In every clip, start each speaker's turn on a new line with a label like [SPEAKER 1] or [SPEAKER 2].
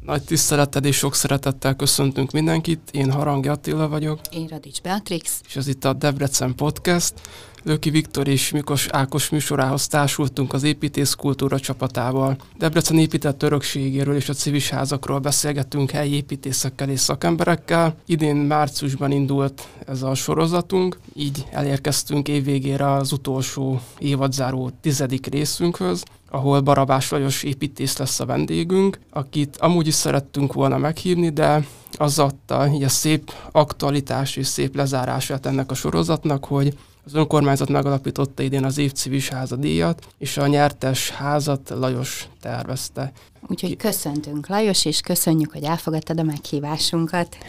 [SPEAKER 1] Nagy tisztelettel és sok szeretettel köszöntünk mindenkit. Én Harangi Attila vagyok.
[SPEAKER 2] Én Radics Beatrix.
[SPEAKER 1] És ez itt a Debrecen Podcast. Löki Viktor és Mikos Ákos műsorához társultunk az építészkultúra csapatával. Debrecen épített örökségéről és a civis házakról beszélgettünk helyi építészekkel és szakemberekkel. Idén márciusban indult ez a sorozatunk, így elérkeztünk évvégére az utolsó évadzáró 10. részünkhöz, ahol Barabás Lajos építész lesz a vendégünk, akit amúgy is szerettünk volna meghívni, de az adta így a szép aktualitás és szép lezárását ennek a sorozatnak, hogy az önkormányzat megalapította idén az év civis háza díjat, és a nyertes házat Lajos tervezte.
[SPEAKER 2] Úgyhogy köszöntünk, Lajos, és köszönjük, hogy elfogadtad a meghívásunkat.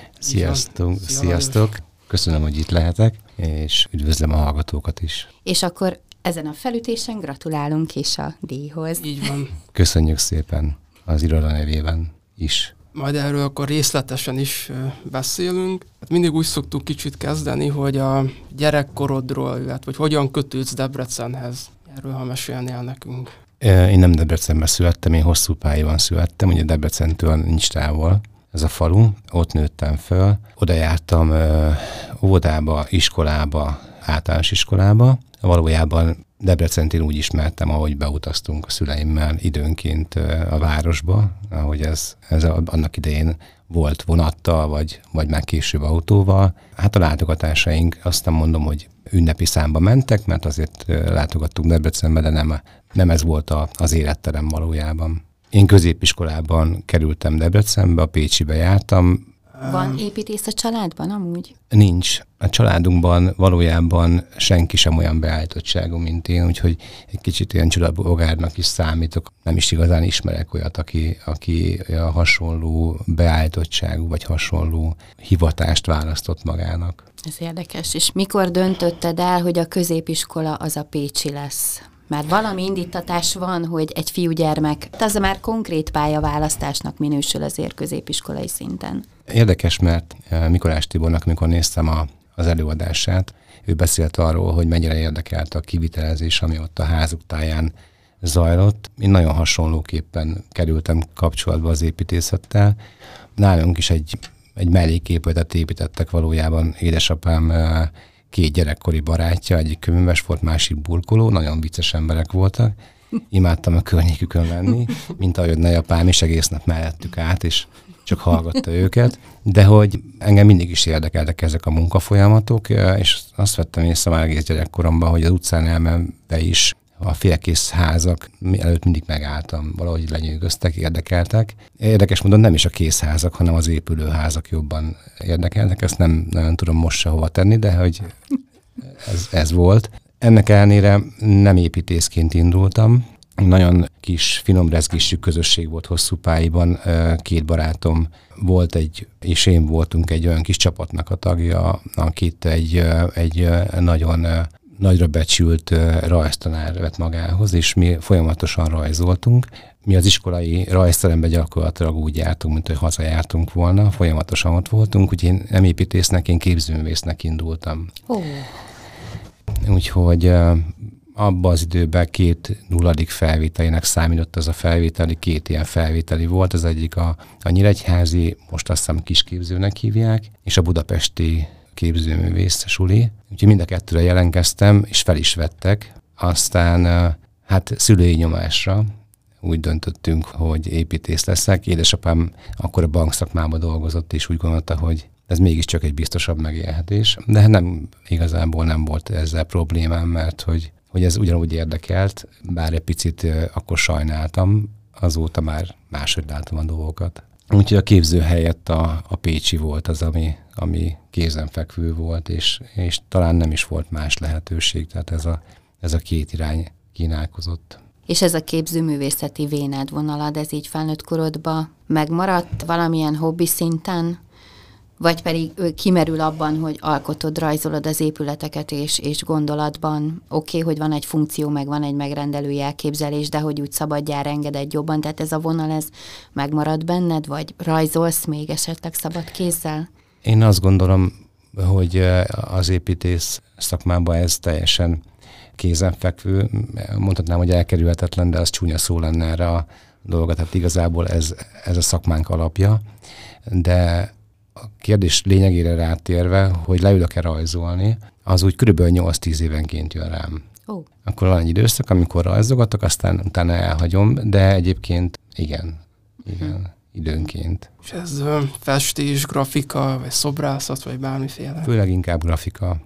[SPEAKER 3] Sziasztok! Köszönöm, hogy itt lehetek, és üdvözlöm a hallgatókat is.
[SPEAKER 2] És akkor ezen a felütésen gratulálunk is a díjhoz.
[SPEAKER 1] Így van.
[SPEAKER 3] Köszönjük szépen az iroda nevében is.
[SPEAKER 1] Majd erről akkor részletesen is beszélünk. Hát mindig úgy szoktuk kicsit kezdeni, hogy a gyerekkorodról, illetve hogy hogyan kötődsz Debrecenhez. Erről, ha mesélnél nekünk.
[SPEAKER 3] Én nem Debrecenben születtem, én Hosszúpályban születtem, ugye Debrecentől nincs távol. Ez a falu, ott nőttem föl. Oda jártam óvodába, iskolába, általános iskolába. Valójában Debrecent úgy ismertem, ahogy beutaztunk a szüleimmel időnként a városba, ahogy ez annak idején volt vonattal, vagy már később autóval. Hát a látogatásaink, azt nem mondom, hogy ünnepi számba mentek, mert azért látogattunk Debrecenbe, de nem ez volt az életterem valójában. Én középiskolában kerültem Debrecenbe, a Pécsibe jártam.
[SPEAKER 2] Van építész a családban amúgy?
[SPEAKER 3] Nincs. A családunkban valójában senki sem olyan beállítottságú, mint én, úgyhogy egy kicsit ilyen csodabogárnak is számítok. Nem is igazán ismerek olyat, aki a hasonló beállítottságú, vagy hasonló hivatást választott magának.
[SPEAKER 2] Ez érdekes. És mikor döntötted el, hogy a középiskola az a pécsi lesz? Már valami indítatás van, hogy egy fiúgyermek, az már konkrét pályaválasztásnak minősül azért középiskolai szinten.
[SPEAKER 3] Érdekes, mert Mikolás Tibornak, amikor néztem az előadását, ő beszélt arról, hogy mennyire érdekelt a kivitelezés, ami ott a házuk táján zajlott. Én nagyon hasonlóképpen kerültem kapcsolatba az építészettel. Nálunk is egy melléképületet építettek valójában. Édesapám 2 gyerekkori barátja, egyik köműves volt, másik burkoló, nagyon vicces emberek voltak. Imádtam a környékükön lenni, mint ahogy nagyapám is egész nap mellettük át, és csak hallgatta őket. De hogy engem mindig is érdekeltek ezek a munkafolyamatok, és azt vettem észre már egész gyerekkoromban, hogy az utcán elmenve is a félkész házak előtt mindig megálltam, valahogy lenyűgöztek, érdekeltek. Érdekes módon nem is a készházak, hanem az épülőházak jobban érdekeltek. Ezt nem nagyon tudom most se hova tenni, de hogy ez volt. Ennek ellenére nem építészként indultam. Nagyon kis, finom rezgésű közösség volt Hosszúpályban. 2 barátom volt és én voltunk egy olyan kis csapatnak a tagja, akit egy nagyon nagyra becsült rajztanár vett magához, és mi folyamatosan rajzoltunk. Mi az iskolai rajzteremben gyakorlatilag úgy jártunk, mint hogy hazajártunk volna, folyamatosan ott voltunk, úgyhogy én nem építésznek, én képzőművésznek indultam. Úgyhogy abban az időben 2 nulladik felvételének számított az a felvételi, 2 ilyen felvételi volt, az egyik a nyíregyházi, most azt hiszem kisképzőnek hívják, és a budapesti képzőművész suli. Úgyhogy mind a 2-re jelentkeztem, és fel is vettek. Aztán hát szülői nyomásra úgy döntöttünk, hogy építész leszek. Édesapám akkor a bankszakmában dolgozott, és úgy gondolta, hogy ez mégiscsak egy biztosabb megélhetés. De nem, igazából nem volt ezzel problémám, mert hogy ez ugyanúgy érdekelt, bár egy picit akkor sajnáltam, azóta már máshogy látom a dolgokat. Úgyhogy a képző helyett a pécsi volt az, ami kézenfekvő volt, és talán nem is volt más lehetőség, tehát ez a 2 irány kínálkozott.
[SPEAKER 2] És ez a képzőművészeti vénád vonalad, ez így felnőtt korodban megmaradt valamilyen hobbi szinten? Vagy pedig kimerül abban, hogy alkotod, rajzolod az épületeket, és gondolatban oké, hogy van egy funkció, meg van egy megrendelői elképzelés, de hogy úgy szabadjára engeded jobban, tehát ez a vonal, ez megmarad benned, vagy rajzolsz még esetleg szabad kézzel?
[SPEAKER 3] Én azt gondolom, hogy az építész szakmában ez teljesen kézenfekvő. Mondhatnám, hogy elkerülhetetlen, de az csúnya szó lenne erre a dolga, tehát igazából ez a szakmánk alapja, de a kérdés lényegére rátérve, hogy leülök-e rajzolni, az úgy körülbelül 8-10 évenként jön rám.
[SPEAKER 2] Oh.
[SPEAKER 3] Akkor van egy időszak, amikor rajzogatok, aztán utána elhagyom, de egyébként igen, időnként.
[SPEAKER 1] És ez festés, grafika, vagy szobrászat, vagy bármiféle?
[SPEAKER 3] Főleg inkább grafika.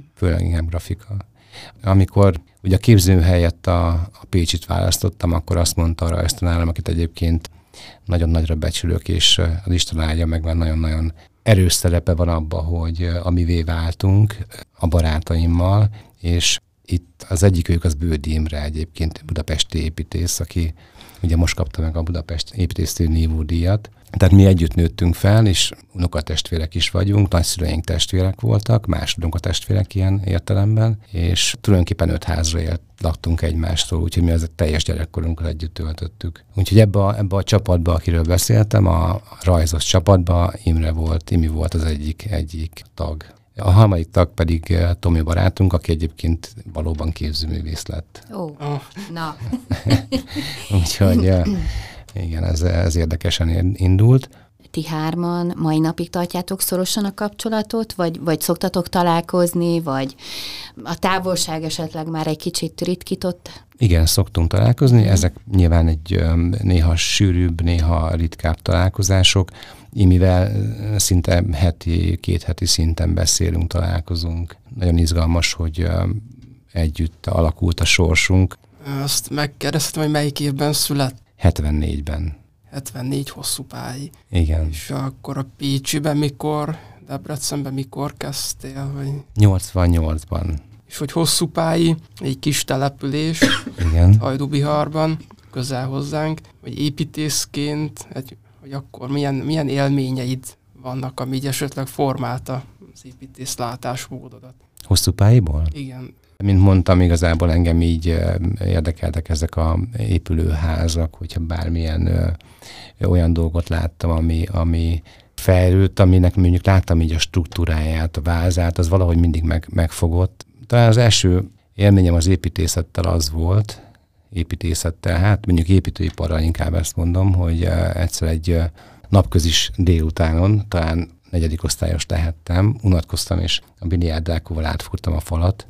[SPEAKER 3] Amikor ugye a képző helyett a Pécsit választottam, akkor azt mondta a rajztanárom, akit egyébként nagyon nagyra becsülök, és az Isten áldja meg, már nagyon-nagyon erős szerepe van abban, hogy amivé váltunk a barátaimmal, és itt az egyikük az Bődi Imre egyébként, budapesti építész, aki ugye most kapta meg a Budapest építésztő nívódíjat. Tehát mi együtt nőttünk fel, és unokatestvérek is vagyunk, nagyszüleink testvérek voltak, másodunk a testvérek ilyen értelemben, és tulajdonképpen 5 házra laktunk egymástól, úgyhogy mi az a teljes gyerekkorunkat együtt töltöttük. Úgyhogy ebbe a csapatba, akiről beszéltem, a rajzos csapatba Imi volt az egyik tag. A harmadik tag pedig Tomi barátunk, aki egyébként valóban képzőművész lett.
[SPEAKER 2] Na.
[SPEAKER 3] Úgyhogy igen, ez érdekesen indult.
[SPEAKER 2] Ti hárman mai napig tartjátok szorosan a kapcsolatot, vagy szoktatok találkozni, vagy a távolság esetleg már egy kicsit ritkított?
[SPEAKER 3] Igen, szoktunk találkozni, ezek nyilván egy néha sűrűbb, néha ritkább találkozások. Imivel szinte két heti szinten beszélünk, találkozunk. Nagyon izgalmas, hogy együtt alakult a sorsunk.
[SPEAKER 1] Azt megkérdeztem, hogy melyik évben született?
[SPEAKER 3] 74-ben.
[SPEAKER 1] 74 Hosszúpályi.
[SPEAKER 3] Igen.
[SPEAKER 1] És akkor a Pécsiben mikor, Debrecenben mikor kezdtél? Vagy...
[SPEAKER 3] 88-ban.
[SPEAKER 1] És hogy Hosszúpályi, egy kis település,
[SPEAKER 3] igen.
[SPEAKER 1] Hajdúbiharban, közel hozzánk, hogy építészként, hogy akkor milyen élményeid vannak, ami így esetleg formálta az építész látásmódodat?
[SPEAKER 3] Hosszúpályiból?
[SPEAKER 1] Igen.
[SPEAKER 3] Mint mondtam, igazából engem így érdekeltek ezek a épülőházak, hogyha bármilyen olyan dolgot láttam, ami fejlődt, aminek mondjuk láttam így a struktúráját, a vázát, az valahogy mindig megfogott. Talán az első élményem az építészettel az volt, hát mondjuk építőiparral inkább ezt mondom, hogy egyszer egy napközis délutánon, talán 4. osztályos lehettem, unatkoztam, és a biliárddálkóval átfúrtam a falat.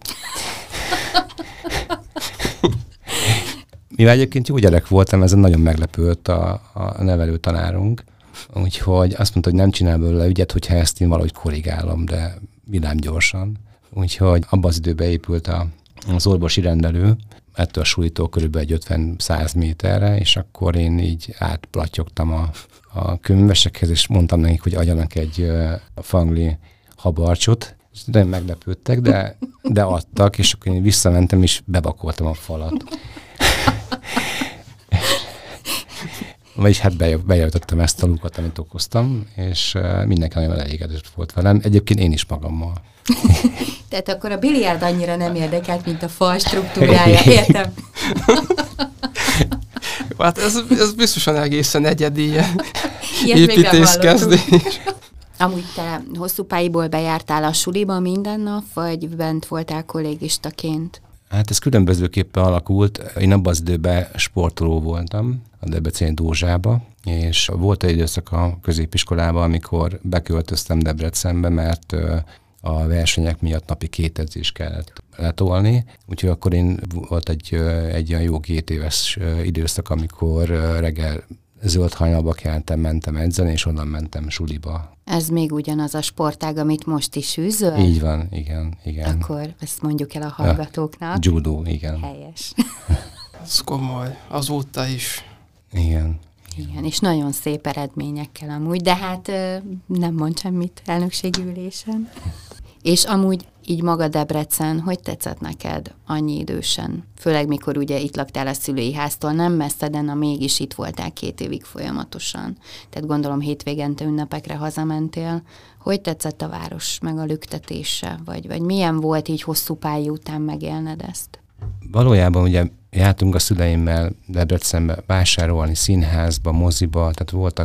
[SPEAKER 3] Mivel egyébként jó gyerek voltam, ezen nagyon meglepődött a nevelő tanárunk, úgyhogy azt mondta, hogy nem csinál belőle ügyet, hogyha ezt én valahogy korrigálom, de villámgyorsan. Úgyhogy abban az időben épült az orvosi rendelő, ettől a sulitól körülbelül egy 50-100 méterre, és akkor én így átplattyogtam a könyvesekhez, és mondtam nekik, hogy adjanak egy fangli habarcsot. De meglepődtek, de adtak, és akkor én visszamentem, és bebakoltam a falat. Vagyis hát bejöttem ezt a lukat, amit okoztam, és mindenki nagyon elégedett volt velem. Egyébként én is magammal.
[SPEAKER 2] Tehát akkor a biliárd annyira nem érdekelt, mint a fal struktúrája, értem?
[SPEAKER 1] Hát ez biztosan egészen egyedi építészkezdés.
[SPEAKER 2] Amúgy te Hosszúpályiból bejártál a suliba minden nap, vagy bent voltál kollégistaként?
[SPEAKER 3] Hát ez különbözőképpen alakult. Én abban az időben sportoló voltam a Debreceni Dózsába, és volt egy időszak a középiskolában, amikor beköltöztem Debrecenbe, mert a versenyek miatt napi 2 edzést kellett letolni. Úgyhogy akkor én volt egy olyan jó 2 éves időszak, amikor reggel zöld hajnalba keltem, mentem edzeni, és onnan mentem suliba.
[SPEAKER 2] Ez még ugyanaz a sportág, amit most is űzöl?
[SPEAKER 3] Így van, igen.
[SPEAKER 2] Akkor ezt mondjuk el a hallgatóknak.
[SPEAKER 3] Judo, igen.
[SPEAKER 2] Helyes.
[SPEAKER 1] Ez komoly, azóta is.
[SPEAKER 3] Igen,
[SPEAKER 2] és nagyon szép eredményekkel amúgy, de hát nem mond semmit elnökségi ülésen. És amúgy így maga Debrecen, hogy tetszett neked annyi idősen? Főleg mikor ugye itt laktál a szülői háztól, nem messze, de mégis itt voltál 2 évig folyamatosan. Tehát gondolom hétvégente ünnepekre hazamentél. Hogy tetszett a város, meg a lüktetése? Vagy milyen volt így Hosszúpályi után megélned ezt?
[SPEAKER 3] Valójában ugye jártunk a szüleimmel Debrecenbe vásárolni, színházba, moziba, tehát voltak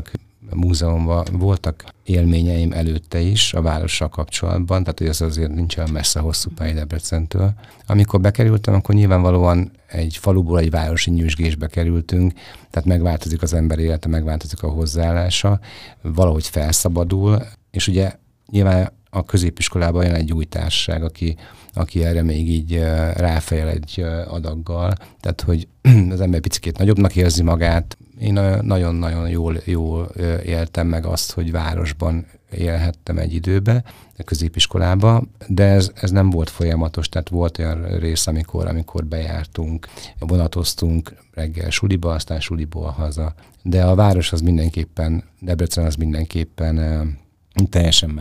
[SPEAKER 3] múzeumban voltak élményeim előtte is a várossal kapcsolatban, tehát hogy ez azért nincs olyan messze hosszú pálya Debrecentől. Amikor bekerültem, akkor nyilvánvalóan egy faluból egy városi nyüzsgésbe kerültünk, tehát megváltozik az ember élete, megváltozik a hozzáállása, valahogy felszabadul, és ugye nyilván a középiskolában jön egy új társaság, aki erre még így ráfejel egy adaggal, tehát hogy az ember picikét nagyobbnak érzi magát. Én nagyon-nagyon jól éltem meg azt, hogy városban élhettem egy időbe, a középiskolába, de ez nem volt folyamatos, tehát volt olyan rész, amikor bejártunk, vonatoztunk reggel suliba, aztán suliból haza. De a város az mindenképpen, Debrecen az mindenképpen teljesen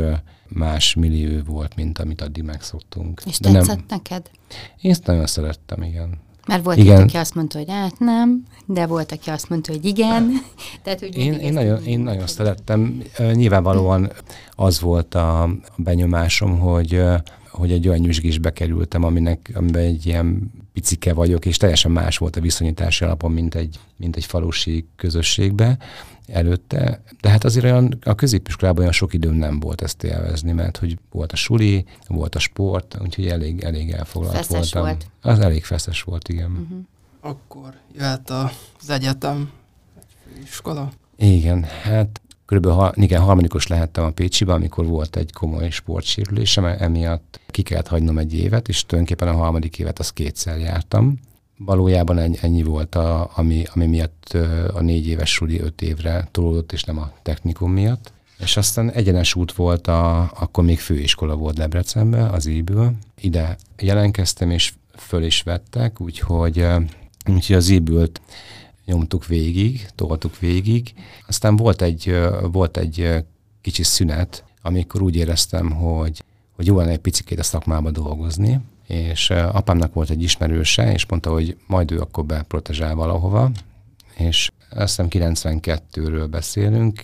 [SPEAKER 3] más millió volt, mint amit addig megszoktunk.
[SPEAKER 2] És tetszett neked?
[SPEAKER 3] Én ezt nagyon szerettem, igen.
[SPEAKER 2] Mert volt itt, aki azt mondta, hogy hát nem, de volt, aki azt mondta, hogy igen. Tehát, hogy
[SPEAKER 3] én nagyon szerettem. Nyilvánvalóan az volt a benyomásom, hogy egy olyan nyüzsgésbe kerültem, amiben egy ilyen picike vagyok, és teljesen más volt a viszonyítási alapon, mint egy falusi közösségbe előtte. De hát azért olyan, a középiskolában olyan sok időm nem volt ezt élvezni, mert hogy volt a suli, volt a sport, úgyhogy elég elfoglalt
[SPEAKER 2] feszes
[SPEAKER 3] voltam.
[SPEAKER 2] Volt.
[SPEAKER 3] Az elég feszes volt, igen.
[SPEAKER 2] Uh-huh.
[SPEAKER 1] Akkor jöhet az egyetem, főiskola.
[SPEAKER 3] Igen, hát körülbelül harmadikos lehettem a Pécsibe, amikor volt egy komoly sportsérülésem, emiatt ki kellett hagynom egy évet, és tulajdonképpen a harmadik évet azt 2-szer jártam. Valójában ennyi volt, ami miatt a 4 éves suli 5 évre tolódott, és nem a technikum miatt. És aztán egyenes út volt, akkor még főiskola volt Debrecenben, az IB-ből. Ide jelentkeztem, és föl is vettek, úgyhogy az IB-ből nyomtuk végig, toltuk végig. Aztán volt egy kicsi szünet, amikor úgy éreztem, hogy jó lenne egy picikét a szakmába dolgozni, és apámnak volt egy ismerőse, és mondta, hogy majd ő akkor beprotezsál valahova, és azt hiszem 92-ről beszélünk,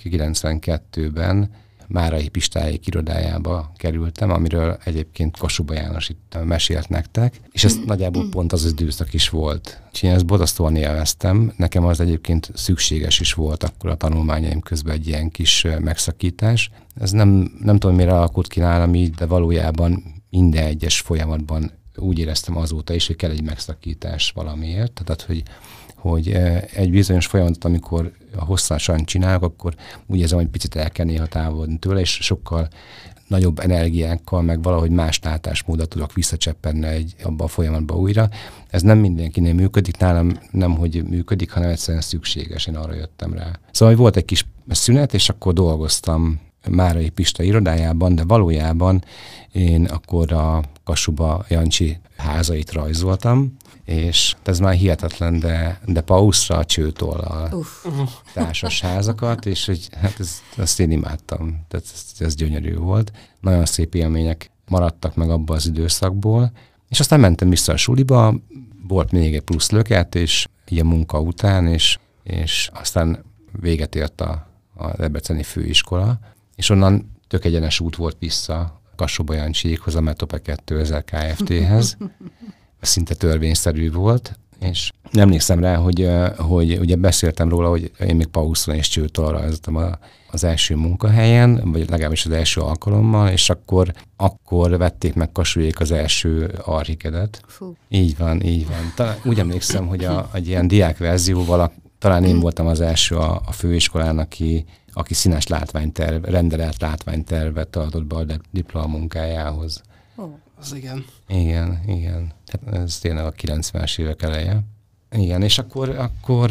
[SPEAKER 3] 92-ben Márai Pistályék irodájába kerültem, amiről egyébként Kossuba János itt mesélt nektek, és ez nagyjából pont az időszak is volt. Úgyhogy én ezt borzasztóan élveztem. Nekem az egyébként szükséges is volt akkor a tanulmányaim közben egy ilyen kis megszakítás. Ez nem tudom, mire alakult ki nálam így, de valójában minden egyes folyamatban úgy éreztem azóta is, hogy kell egy megszakítás valamiért. Tehát, hogy egy bizonyos folyamatot, amikor hosszasan csinálok, akkor úgy érzem, hogy picit el kell néha távolodni tőle, és sokkal nagyobb energiákkal, meg valahogy más látásmódot tudok visszacseppenni abba a folyamatba újra. Ez nem mindenkinél működik, nálam nem, hogy működik, hanem egyszerűen szükséges, én arra jöttem rá. Szóval volt egy kis szünet, és akkor dolgoztam Márai Pista irodájában, de valójában én akkor a Kossuba Jancsi házait rajzoltam, és ez már hihetetlen, de pauszra a csőtollal társas házakat, és hogy, hát ezt én imádtam, tehát ez gyönyörű volt. Nagyon szép élmények maradtak meg abban az időszakból, és aztán mentem vissza a suliba, volt még egy plusz löket, és így a munka után, és aztán véget ért a debreceni főiskola, és onnan tök egyenes út volt vissza Kossuba Jancsiékhoz, a Metope 2000 Kft-hez. Szinte törvényszerű volt, és emlékszem rá, hogy ugye beszéltem róla, hogy én még pauszon és csőtől rajzoltam az első munkahelyen, vagy legalábbis az első alkalommal, és akkor vették meg Kassujék az első Archikedet. Így van. Talán úgy emlékszem, hogy egy ilyen diákverzióval talán én voltam az első a főiskolán, aki színes rendelett látványtervet adott be a diplomamunkájához.
[SPEAKER 1] Az igen.
[SPEAKER 3] Igen. Tehát ez tényleg a 90-es évek eleje. Igen, és akkor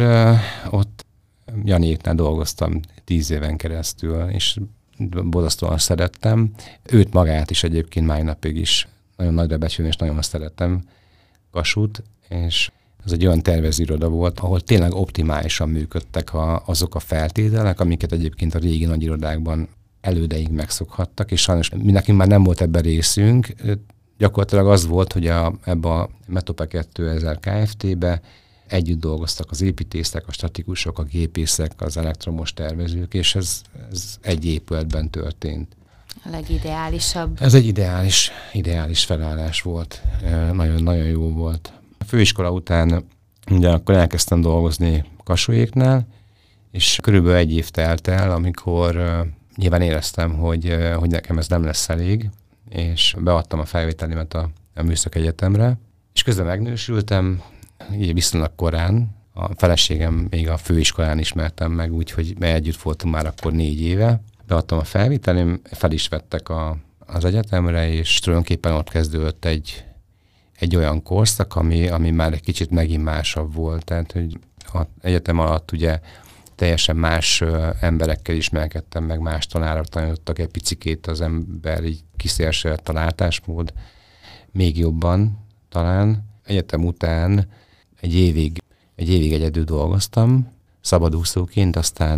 [SPEAKER 3] ott Janiéknál dolgoztam 10 éven keresztül, és borzasztóan szerettem. Őt magát is egyébként mai napig is nagyon nagyra becsülni, és nagyon szerettem Kassut, és ez egy olyan tervezőiroda volt, ahol tényleg optimálisan működtek azok a feltételek, amiket egyébként a régi nagy irodákban elődeig megszokhattak, és sajnos mi nekünk már nem volt ebben részünk. Gyakorlatilag az volt, hogy ebbe a Metope 2000 Kft-be együtt dolgoztak az építészek, a statikusok, a gépészek, az elektromos tervezők, és ez egy épületben történt.
[SPEAKER 2] A legideálisabb.
[SPEAKER 3] Ez egy ideális felállás volt. Nagyon jó volt. A főiskola után ugye akkor elkezdtem dolgozni Kassujéknál, És körülbelül 1 év telt el, amikor nyilván éreztem, hogy nekem ez nem lesz elég, és beadtam a felvételimet a Műszaki Egyetemre, és közben megnősültem, így viszonylag korán. A feleségem még a főiskolán ismertem meg, úgyhogy együtt voltunk már akkor 4 éve. Beadtam a felvételim, fel is vettek az egyetemre, és tulajdonképpen ott kezdődött egy olyan korszak, ami már egy kicsit megint másabb volt. Tehát, hogy az egyetem alatt ugye teljesen más emberekkel ismerkedtem, meg más tanárok tanítottak egy picikét, az ember így kiszélesült a látásmód, még jobban talán. Egyetem után egy évig egyedül dolgoztam, szabadúszóként,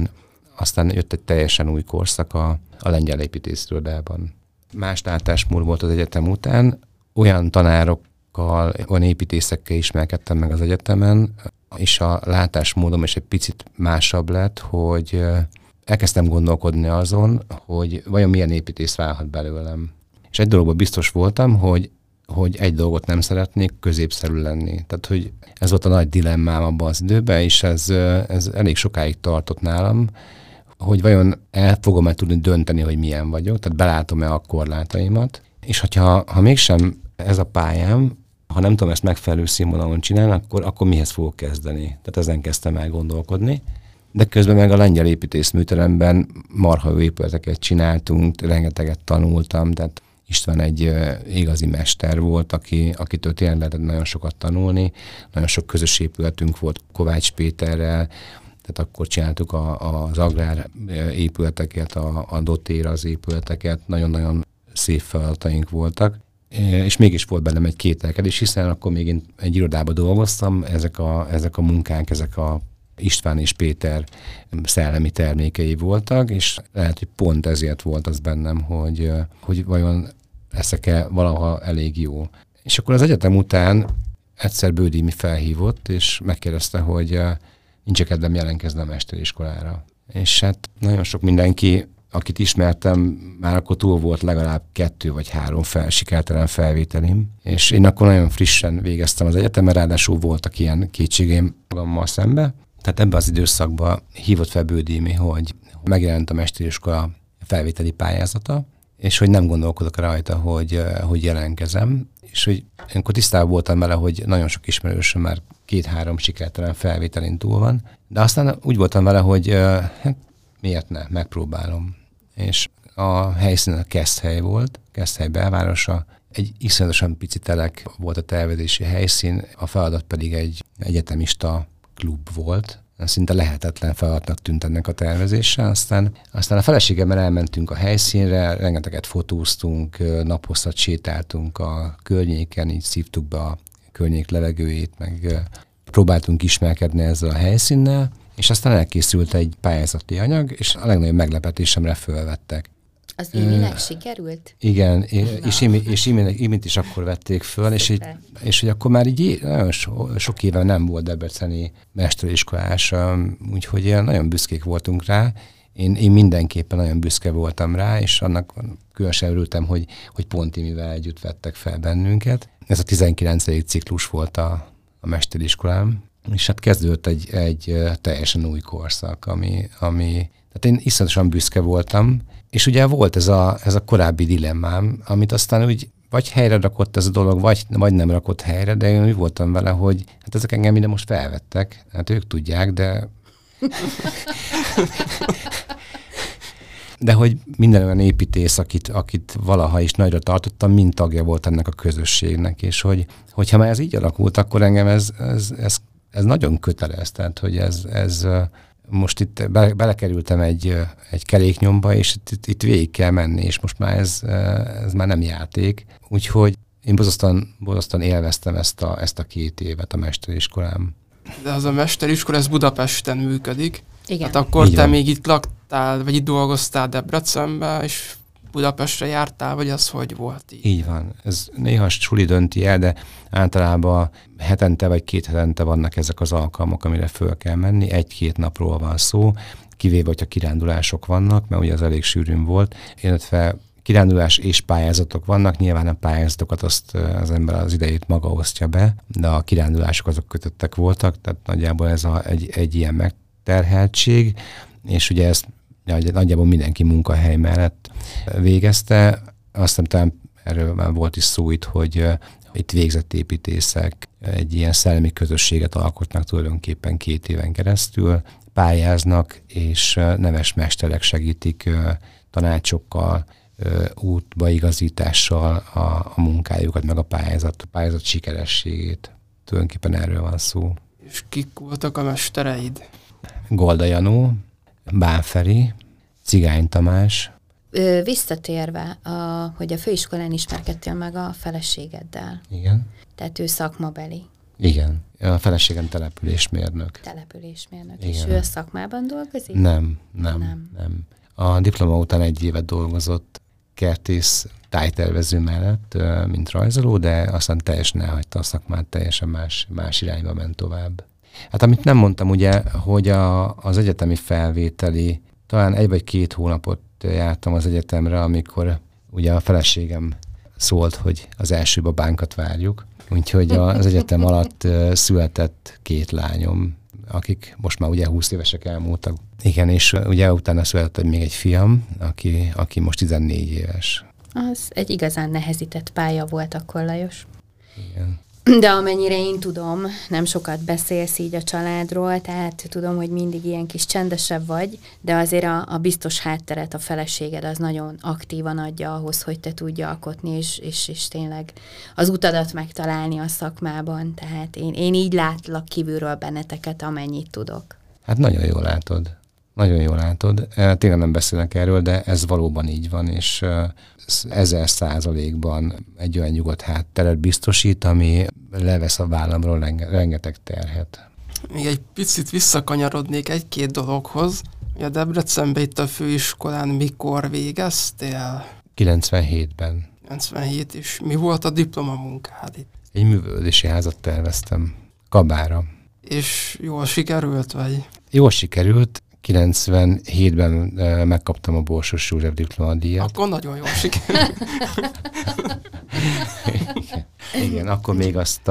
[SPEAKER 3] aztán jött egy teljesen új korszak a lengyel építészirodában. Más látásmód volt az egyetem után, olyan tanárokkal, olyan építészekkel ismerkedtem meg az egyetemen, és a látásmódom is egy picit másabb lett, hogy elkezdtem gondolkodni azon, hogy vajon milyen építész válhat belőlem. És egy dologban biztos voltam, hogy egy dolgot nem szeretnék, középszerű lenni. Tehát, hogy ez volt a nagy dilemmám abban az időben, és ez elég sokáig tartott nálam, hogy vajon el fogom-e tudni dönteni, hogy milyen vagyok, tehát belátom-e a korlátaimat, és ha mégsem ez a pályám, ha nem tudom ezt megfelelő színvonalon csinálni, akkor mihez fogok kezdeni? Tehát ezen kezdtem el gondolkodni. De közben meg a lengyel építészműteremben marha jó épületeket csináltunk, rengeteget tanultam, tehát István egy igazi mester volt, akitől tényleg lehetett nagyon sokat tanulni. Nagyon sok közös épületünk volt Kovács Péterrel, tehát akkor csináltuk az agrár épületeket, a dotér az épületeket, nagyon-nagyon szép feladataink voltak. És mégis volt bennem egy kételkedés, hiszen akkor még én egy irodában dolgoztam, ezek a munkánk, ezek a István és Péter szellemi termékei voltak, és lehet, hogy pont ezért volt az bennem, hogy vajon leszek-e valaha elég jó. És akkor az egyetem után egyszer Bődimi felhívott, és megkérdezte, hogy nincs kedvem jelentkezni a mesteriskolára. És hát nagyon sok mindenki, akit ismertem, már akkor túl volt legalább 2 vagy 3 sikertelen felvételim, és én akkor nagyon frissen végeztem az egyetemen, ráadásul voltak ilyen kétségeim magammal szembe. Tehát ebben az időszakban hívott fel Bődimi, hogy megjelent a mesteriskola felvételi pályázata, és hogy nem gondolkodok rajta, hogy jelentkezem, és hogy akkor tisztában voltam vele, hogy nagyon sok ismerősöm már 2-3 sikertelen felvételin túl van, de aztán úgy voltam vele, hogy hát miért ne, megpróbálom. És a helyszínen a Keszthely volt, Keszthely belvárosa, egy iszonyatosan pici telek volt a tervezési helyszín, a feladat pedig egy egyetemista klub volt. Szinte lehetetlen feladatnak tűnt ennek a tervezéssel. Aztán a feleségemmel elmentünk a helyszínre, rengeteget fotóztunk, naphosszat sétáltunk a környéken, így szívtuk be a környék levegőjét, meg próbáltunk ismerkedni ezzel a helyszínnel, és aztán elkészült egy pályázati anyag, és a legnagyobb meglepetésemre fölvettek.
[SPEAKER 2] Az Iminek sikerült?
[SPEAKER 3] Igen, és Imit is akkor vették föl, és hogy akkor már így nagyon sok éve nem volt debreceni mesteriskolás, úgyhogy nagyon büszkék voltunk rá. Én mindenképpen nagyon büszke voltam rá, és annak különösen örültem, hogy pont Imivel együtt vettek fel bennünket. Ez a 19. ciklus volt a mesteriskolám, és hát kezdődött egy teljesen új korszak, ami tehát én iszonyatosan büszke voltam, és ugye volt ez a korábbi dilemmám, amit aztán úgy vagy helyre rakott ez a dolog, vagy nem rakott helyre, de én úgy voltam vele, hogy hát ezek engem ide most felvettek, hát ők tudják, de de hogy minden olyan építész, akit valaha is nagyra tartottam, mind tagja volt ennek a közösségnek, és hogyha már ez így alakult, akkor engem ez nagyon kötelez, tehát hogy ez most itt belekerültem egy keréknyomba, és itt végig kell menni, és most már ez már nem játék. Úgyhogy én borzasztóan élveztem ezt a 2 évet a mesteriskolám.
[SPEAKER 1] De az a mesteriskola, ez Budapesten működik.
[SPEAKER 2] Igen.
[SPEAKER 1] Hát akkor
[SPEAKER 3] Így
[SPEAKER 1] te
[SPEAKER 3] van.
[SPEAKER 1] még itt laktál, vagy itt dolgoztál Debrecenben, és Budapestre jártál, vagy az hogy volt így?
[SPEAKER 3] Így van. Ez néha suli dönti el, de általában hetente vagy 2 hetente vannak ezek az alkalmak, amire föl kell menni. 1-2 napról van szó, kivéve, hogyha kirándulások vannak, mert ugye az elég sűrűn volt, illetve kirándulás és pályázatok vannak, nyilván a pályázatokat azt az ember az idejét maga osztja be, de a kirándulások azok kötöttek voltak, tehát nagyjából ez egy ilyen terheltség, és ugye ezt nagyjából mindenki munkahely mellett végezte. Aztán talán erről már volt is szó itt, hogy itt végzett építészek egy ilyen szellemi közösséget alkotnak tulajdonképpen 2 éven keresztül, pályáznak, és neves mesterek segítik tanácsokkal, útbaigazítással a munkájukat, meg a pályázat sikerességét. Tulajdonképpen erről van szó.
[SPEAKER 1] És kik voltak a mestereid?
[SPEAKER 3] Golda Janó, Bán Feri, Cigány Tamás.
[SPEAKER 2] Visszatérve, hogy a főiskolán ismerkedtél meg a feleségeddel.
[SPEAKER 3] Igen.
[SPEAKER 2] Tehát ő szakmabeli.
[SPEAKER 3] Igen. A feleségem településmérnök.
[SPEAKER 2] Településmérnök.
[SPEAKER 3] Igen.
[SPEAKER 2] És ő a szakmában dolgozik?
[SPEAKER 3] Nem. A diploma után 1 évet dolgozott kertész tájtervező mellett, mint rajzoló, de aztán teljesen elhagyta a szakmát, teljesen más irányba ment tovább. Hát amit nem mondtam ugye, hogy az egyetemi felvételi, talán 1 vagy 2 hónapot jártam az egyetemre, amikor ugye a feleségem szólt, hogy az első babánkat várjuk. Úgyhogy az egyetem alatt született 2 lányom, akik most már ugye 20 évesek elmúltak. Igen, és ugye utána született még egy fiam, aki most 14 éves.
[SPEAKER 2] Az egy igazán nehezített pálya volt akkor, Lajos.
[SPEAKER 3] Igen.
[SPEAKER 2] De amennyire én tudom, nem sokat beszélsz így a családról, tehát tudom, hogy mindig ilyen kis csendesebb vagy, de azért a biztos hátteret a feleséged az nagyon aktívan adja ahhoz, hogy te tudj alkotni, és tényleg az utadat megtalálni a szakmában. Tehát én így látlak kívülről benneteket, amennyit tudok.
[SPEAKER 3] Hát nagyon jól látod. Nagyon jól látod. Tényleg nem beszélnek erről, de ez valóban így van, és 1000%-ban egy olyan nyugodt hátteret biztosít, ami levesz a vállamról rengeteg terhet.
[SPEAKER 1] Még egy picit visszakanyarodnék 1-2 dologhoz. A Debrecenbe itt a főiskolán mikor végeztél?
[SPEAKER 3] 97-ben.
[SPEAKER 1] 97, és mi volt a diplomamunkád itt?
[SPEAKER 3] Egy művelődési házat terveztem Kabára.
[SPEAKER 1] És jól sikerült, vagy?
[SPEAKER 3] Jól sikerült. 97-ben megkaptam a Borsos József diplomadíjat.
[SPEAKER 1] Akkor nagyon jól sikerült.
[SPEAKER 3] Igen, akkor még azt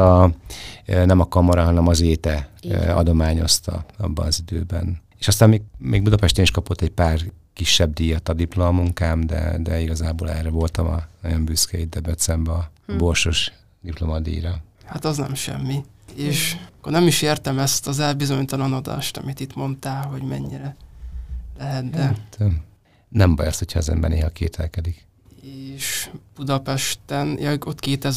[SPEAKER 3] nem a kamara, hanem az ÉTE adományozta abban az időben. És aztán még Budapesten is kapott egy pár kisebb díjat a diplomamunkám, de igazából erre voltam nagyon büszke itt Debrecenben a Borsos diplomadíjra.
[SPEAKER 1] Hát az nem semmi. És akkor nem is értem ezt az elbizonytalanodást, amit itt mondtál, hogy mennyire lehet, de...
[SPEAKER 3] Hát, nem baj az, hogyha az ember néha kételkedik.
[SPEAKER 1] És Budapesten, ott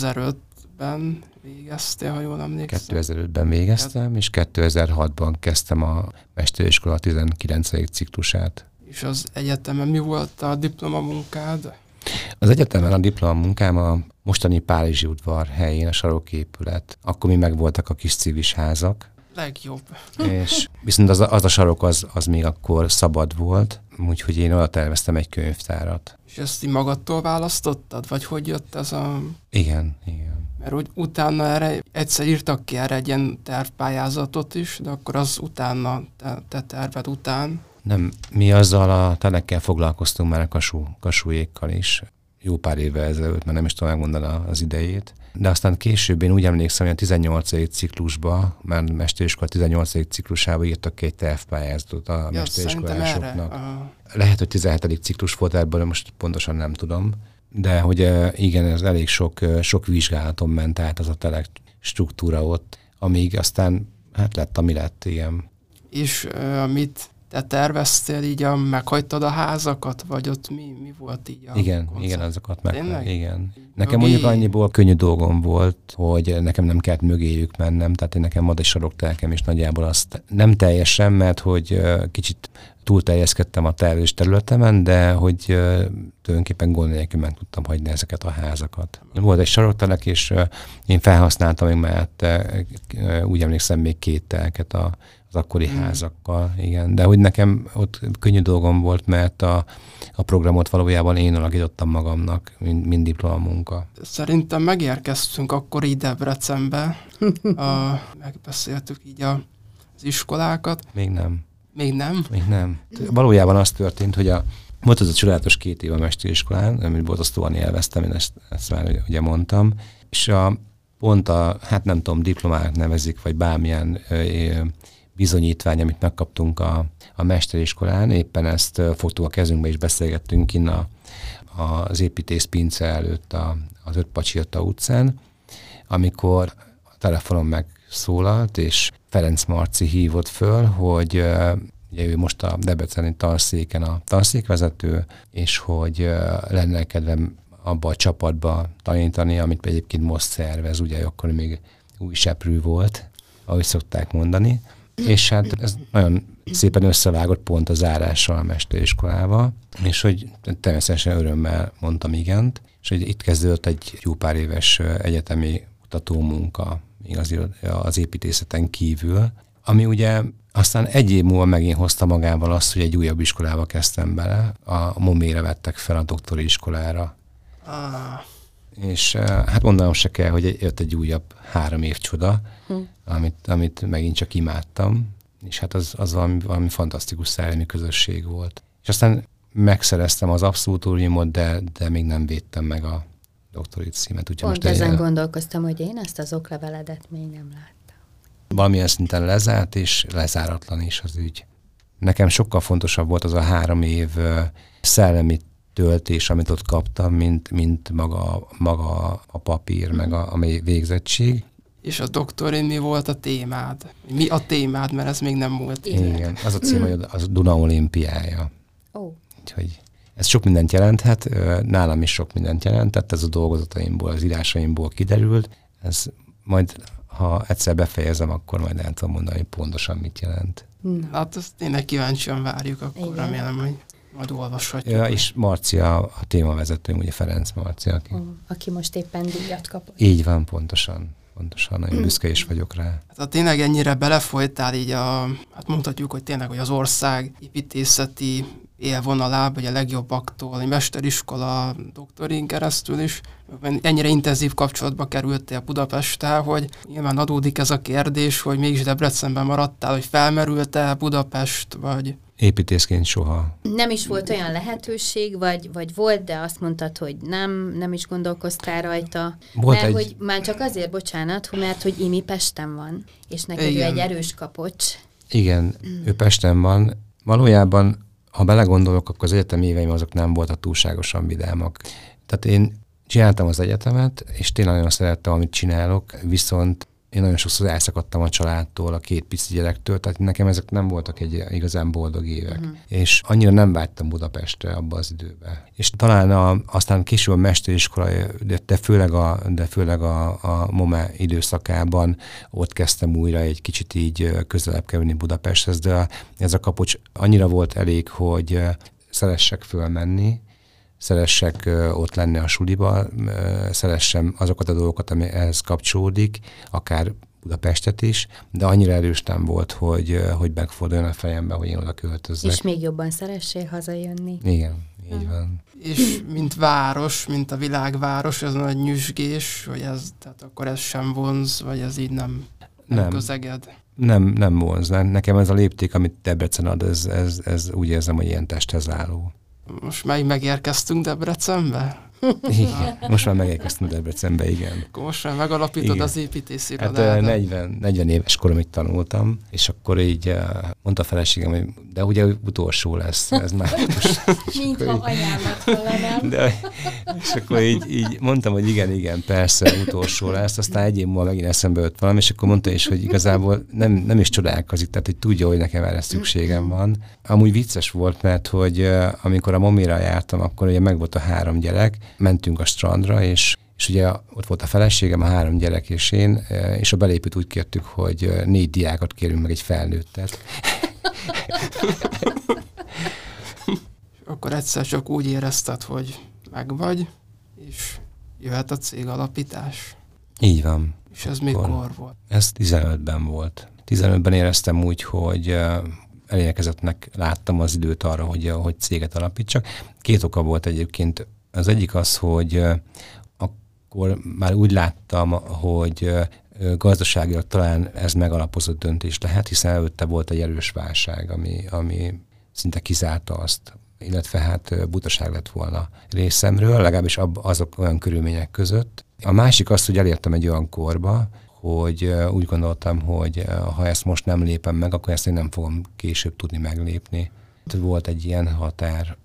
[SPEAKER 1] 2005-ben végeztél, ha jól emlékszem.
[SPEAKER 3] 2005-ben végeztem, és 2006-ban kezdtem a mesteriskola 19. ciklusát.
[SPEAKER 1] És az egyetemen mi volt a diplomamunkád?
[SPEAKER 3] Az egyetemen a diplomamunkám a mostani Párizsi udvar helyén, a saroképület. Akkor mi megvoltak a kis civis házak.
[SPEAKER 1] Legjobb.
[SPEAKER 3] És viszont az a sarok az még akkor szabad volt, úgyhogy én oda terveztem egy könyvtárat.
[SPEAKER 1] És ezt így magadtól választottad? Vagy hogy jött ez a...
[SPEAKER 3] Igen.
[SPEAKER 1] Mert úgy utána erre egyszer írtak ki erre egy ilyen tervpályázatot is, de akkor az utána, te terved után.
[SPEAKER 3] Nem, mi azzal a telekkel foglalkoztunk már a Kasuékkal is. Jó pár évvel ezelőtt, mert nem is tudom megmondani az idejét. De aztán később én úgy emlékszem, hogy a 18. ciklusba, mert mesteriskola 18. ciklusába írtak ki egy tervpályázatot a mesteriskolásoknak. Lehet, hogy 17. ciklus volt ebből, most pontosan nem tudom. De hogy igen, ez elég sok vizsgálaton ment át az a telek struktúra ott, amíg aztán lett, ami lett, igen.
[SPEAKER 1] És amit te terveztél, így meghagytad a házakat, vagy ott mi volt így a
[SPEAKER 3] Igen, azokat igen. Nekem mondjuk annyiból könnyű dolgom volt, hogy nekem nem kellett mögéjük mennem, tehát nekem volt egy saroktelkem, és nagyjából azt nem teljesen, mert hogy kicsit túlterjeszkedtem a tervezés területemen, de hogy tulajdonképpen gond nélkül meg tudtam hagyni ezeket a házakat. Volt egy saroktelek, és én felhasználtam még mellett, úgy emlékszem, még 2 telket az akkori házakkal, igen. De hogy nekem ott könnyű dolgom volt, mert a programot valójában én alakítottam magamnak, mint diplomamunka.
[SPEAKER 1] Szerintem megérkeztünk akkor így Debrecenbe, megbeszéltük így az iskolákat.
[SPEAKER 3] Még nem.
[SPEAKER 1] Még nem?
[SPEAKER 3] Valójában az történt, hogy volt az a csodálatos 2 év a mesteriskolán, amit borzasztóan élveztem, én ezt már ugye mondtam, és pont nem tudom, diplomának nevezik, vagy bármilyen bizonyítvány, amit megkaptunk a mesteriskolán. Éppen ezt fogtuk a kezünkbe, és beszélgettünk innen az építészpince előtt az Ötpacsilta utcán, amikor a telefonon megszólalt, és Ferenc Marci hívott föl, hogy ugye ő most a debreceni tanszéken a tanszékvezető, és hogy lenne kedvem abba a csapatba tanítani, amit egyébként most szervez, ugye akkor még új seprű volt, ahogy szokták mondani. És hát ez nagyon szépen összevágott pont a zárással a mesteriskolával, és hogy természetesen örömmel mondtam igent, és hogy itt kezdődött egy jó pár éves egyetemi kutatómunka az építészeten kívül, ami ugye aztán egy év múlva megint hozta magával azt, hogy egy újabb iskolába kezdtem bele, a MOME-re vettek fel a doktori iskolára. És hát mondanom se kell, hogy jött egy újabb 3 év csoda, amit megint csak imádtam, és hát az valami fantasztikus szellemi közösség volt. És aztán megszereztem az abszolútóriumot, de még nem védtem meg a doktori címet.
[SPEAKER 2] Pont ezen gondolkoztam, hogy én ezt az okleveledet még nem láttam.
[SPEAKER 3] Valamilyen szinten lezárt, és lezáratlan is az ügy. Nekem sokkal fontosabb volt az a 3 év szellemi töltés, amit ott kaptam, mint maga a papír, meg a végzettség.
[SPEAKER 1] És a doktorin mi volt a témád? Mi a témád, mert ez még nem volt.
[SPEAKER 3] Igen, az a cím, hogy az Duna olimpiája. Úgyhogy ez sok mindent jelenthet, nálam is sok mindent jelentett, ez a dolgozataimból, az írásaimból kiderült. Ez majd, ha egyszer befejezem, akkor majd el tudom mondani, hogy pontosan mit jelent.
[SPEAKER 1] Hát azt tényleg kíváncsian várjuk, akkor igen. Remélem, hogy majd olvashatjuk.
[SPEAKER 3] Ja, és Marcia, a témavezetőm, ugye Ferenc Marcia.
[SPEAKER 2] Aki most éppen díjat kapott.
[SPEAKER 3] Így van, pontosan, nagyon büszke is vagyok rá.
[SPEAKER 1] Hát ha tényleg ennyire belefolytál így hát mondhatjuk, hogy tényleg, hogy az ország építészeti élvonalába, vagy a legjobbaktól, a mesteriskola, doktorin keresztül is, ennyire intenzív kapcsolatba kerültél Budapesttel, hogy nyilván adódik ez a kérdés, hogy mégis Debrecenben maradtál, hogy felmerült-e Budapest, vagy...
[SPEAKER 3] Építészként soha.
[SPEAKER 2] Nem is volt olyan lehetőség, vagy volt, de azt mondtad, hogy nem is gondolkoztál rajta.
[SPEAKER 3] Volt
[SPEAKER 2] mert hogy már csak azért, bocsánat, mert hogy Imi Pesten van, és neked ő egy erős kapocs.
[SPEAKER 3] Igen, ő Pesten van. Valójában, ha belegondolok, akkor az egyetemi éveim azok nem voltak túlságosan vidámak. Tehát én csináltam az egyetemet, és tényleg nagyon szerettem, amit csinálok, viszont én nagyon sokszor elszakadtam a családtól, a 2 pici gyerektől, tehát nekem ezek nem voltak egy igazán boldog évek. És annyira nem vágytam Budapestre abban az időben. És talán aztán később a mesteriskola, de főleg a MOME időszakában ott kezdtem újra egy kicsit így közelebb kerülni Budapesthez, de ez a kapocs annyira volt elég, hogy szeressek fölmenni, szeressek ott lenni a suliba, szeressem azokat a dolgokat, ami ehhez kapcsolódik, akár Budapestet is, de annyira erős nem volt, hogy megforduljon a fejembe, hogy én oda költözzek.
[SPEAKER 2] És még jobban szeressél hazajönni.
[SPEAKER 3] Igen, így van.
[SPEAKER 1] És mint város, mint a világváros, ez nagy nyüzsgés, hogy tehát akkor ez sem vonz, vagy ez így nem közeged?
[SPEAKER 3] Nem vonz. Nekem ez a lépték, amit Debrecen ad, ez úgy érzem, hogy ilyen testhez álló.
[SPEAKER 1] Most már megérkeztünk Debrecenbe?
[SPEAKER 3] Igen, most már megérkeztünk Debrecenbe, igen.
[SPEAKER 1] Akkor most már megalapítod az építészirodát.
[SPEAKER 3] Hát 40 éves koromig tanultam, és akkor így mondta a feleségem, hogy de ugye utolsó lesz. Ez már
[SPEAKER 2] mintha anyámat hallanám.
[SPEAKER 3] És akkor így mondtam, hogy igen, persze utolsó lesz, aztán egy év múlva megint eszembe jött valami, és akkor mondta is, hogy igazából nem is csodálkozik, tehát hogy tudja, hogy nekem erre szükségem van. Amúgy vicces volt, mert hogy amikor a MOME-ra jártam, akkor ugye meg volt a 3 gyerek, mentünk a strandra, és ugye ott volt a feleségem, a 3 gyerek és én, és a belépőt úgy kértük, hogy 4 diákot kérünk meg egy felnőttet.
[SPEAKER 1] Akkor egyszer csak úgy érezted, hogy megvagy, és jöhet a cég alapítás.
[SPEAKER 3] Így van.
[SPEAKER 1] És ez mikor volt?
[SPEAKER 3] Ez 15-ben volt. 15-ben éreztem úgy, hogy elérkezettnek láttam az időt arra, hogy céget alapítsak. 2 oka volt egyébként. Az egyik az, hogy akkor már úgy láttam, hogy gazdaságilag talán ez megalapozott döntés lehet, hiszen előtte volt egy erős válság, ami szinte kizárta azt, illetve hát butaság lett volna részemről, legalábbis azok olyan körülmények között. A másik az, hogy elértem egy olyan korba, hogy úgy gondoltam, hogy ha ezt most nem lépem meg, akkor ezt én nem fogom később tudni meglépni. Volt egy ilyen határ,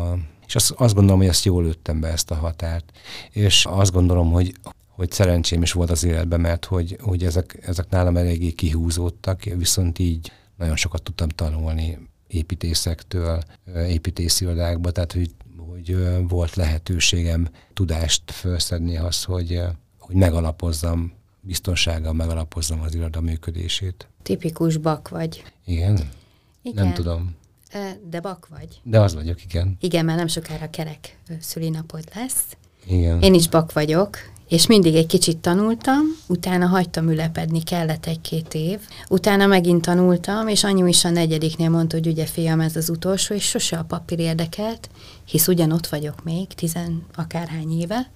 [SPEAKER 3] és azt gondolom, hogy ezt jól lőttem be, ezt a határt. És azt gondolom, hogy szerencsém is volt az életben, mert hogy ezek nálam eléggé kihúzódtak, viszont így nagyon sokat tudtam tanulni építészektől, építészirodákba, tehát hogy volt lehetőségem tudást felszedni az, hogy megalapozzam, biztonsággal megalapozzam az iroda működését.
[SPEAKER 2] Tipikus bak vagy.
[SPEAKER 3] Igen?
[SPEAKER 2] Igen.
[SPEAKER 3] Nem tudom.
[SPEAKER 2] De bak vagy.
[SPEAKER 3] De az vagyok, igen.
[SPEAKER 2] Igen, már nem sokára kerek szülinapod lesz.
[SPEAKER 3] Igen.
[SPEAKER 2] Én is bak vagyok, és mindig egy kicsit tanultam, utána hagytam ülepedni, kellett 1-2 év, utána megint tanultam, és anyu is a 4. mondta, hogy ugye fiam, ez az utolsó, és sose a papír érdekelt, hisz ugyanott vagyok még, 10 akárhány éve,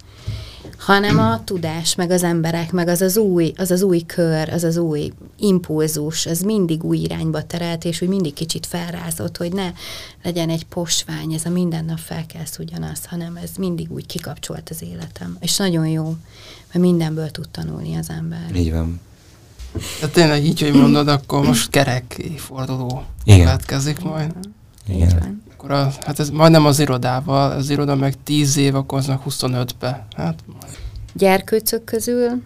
[SPEAKER 2] hanem a tudás, meg az emberek, meg az az új kör, az az új impulzus, az mindig új irányba terelt, és úgy mindig kicsit felrázott, hogy ne legyen egy posvány, ez a minden nap felkelsz ugyanaz, hanem ez mindig úgy kikapcsolt az életem. És nagyon jó, mert mindenből tud tanulni az ember.
[SPEAKER 3] Így van.
[SPEAKER 1] De tényleg így, hogy mondod, akkor most kerek évforduló következik majd.
[SPEAKER 3] Igen.
[SPEAKER 1] Akkor hát ez majdnem az irodával, az iroda meg 10 év, akkor aznak 25-be. Hát
[SPEAKER 2] Gyerkőcök közül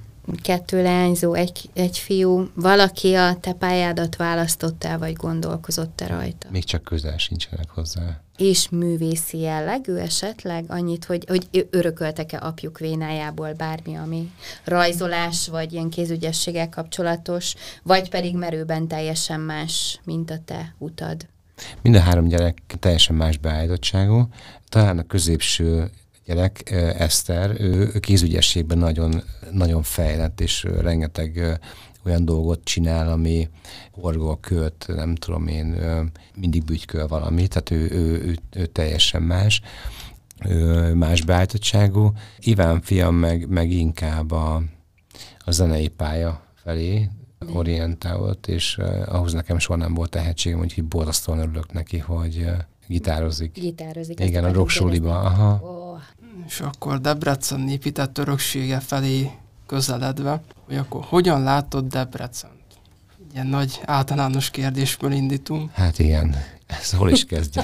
[SPEAKER 2] 2 leányzó, egy fiú. Valaki a te pályádat választottál, vagy gondolkozott-e rajta?
[SPEAKER 3] Még csak közel sincsenek hozzá.
[SPEAKER 2] És művészi jellegű esetleg? Annyit, hogy örököltek-e apjuk vénájából bármi, ami rajzolás, vagy ilyen kézügyességgel kapcsolatos, vagy pedig merőben teljesen más, mint a te utad?
[SPEAKER 3] Mind a 3 gyerek teljesen más beállítottságú. Talán a középső gyerek, Eszter, ő kézügyességben nagyon, nagyon fejlett, és rengeteg olyan dolgot csinál, ami horgol, költ, nem tudom én, mindig bütyköl valamit, tehát ő teljesen más, más beállítottságú. Iván fiam meg inkább a zenei pálya felé orientált, és ahhoz nekem soha nem volt tehetségem, úgyhogy borzasztóan örülök neki, hogy gitározik.
[SPEAKER 2] Gitározik.
[SPEAKER 3] Igen, a rocksoliba. Aha.
[SPEAKER 2] Oh.
[SPEAKER 1] És akkor Debrecen épített öröksége felé közeledve, hogy akkor hogyan látod Debrecent? Ilyen nagy általános kérdésből indítunk.
[SPEAKER 3] Hát igen, ezt hol is kezdjem?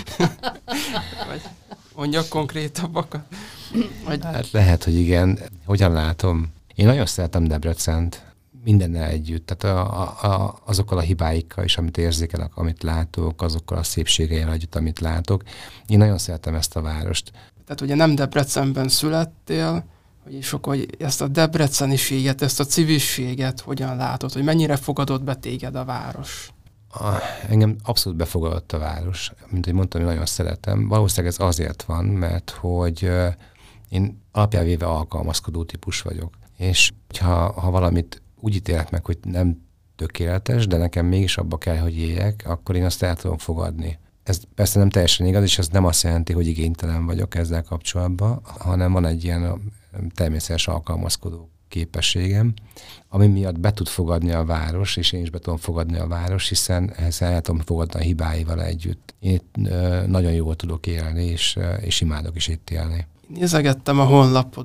[SPEAKER 1] Vagy mondjak konkrétabbakat? Vagy...
[SPEAKER 3] Hát lehet, hogy igen. Hogyan látom? Én nagyon szeretem Debrecent, mindennel együtt, tehát azokkal a hibáikkal is, amit érzékelek, amit látok, azokkal a szépségeivel együtt, amit látok. Én nagyon szeretem ezt a várost.
[SPEAKER 1] Tehát ugye nem Debrecenben születtél, és akkor ezt a debreceniséget, ezt a civilséget hogyan látod, hogy mennyire fogadott be téged a város?
[SPEAKER 3] Engem abszolút befogadott a város. Mint hogy mondtam, én nagyon szeretem. Valószínűleg ez azért van, mert hogy én alapján véve alkalmazkodó típus vagyok. És ha valamit úgy ítélek meg, hogy nem tökéletes, de nekem mégis abba kell, hogy éljek, akkor én azt el tudom fogadni. Ez persze nem teljesen igaz, és ez nem azt jelenti, hogy igénytelen vagyok ezzel kapcsolatban, hanem van egy ilyen természetes alkalmazkodó képességem, ami miatt be tud fogadni a város, és én is be tudom fogadni a város, hiszen ehhez el tudom fogadni a hibáival együtt. Én itt nagyon jól tudok élni, és imádok is itt élni.
[SPEAKER 1] Nézegettem a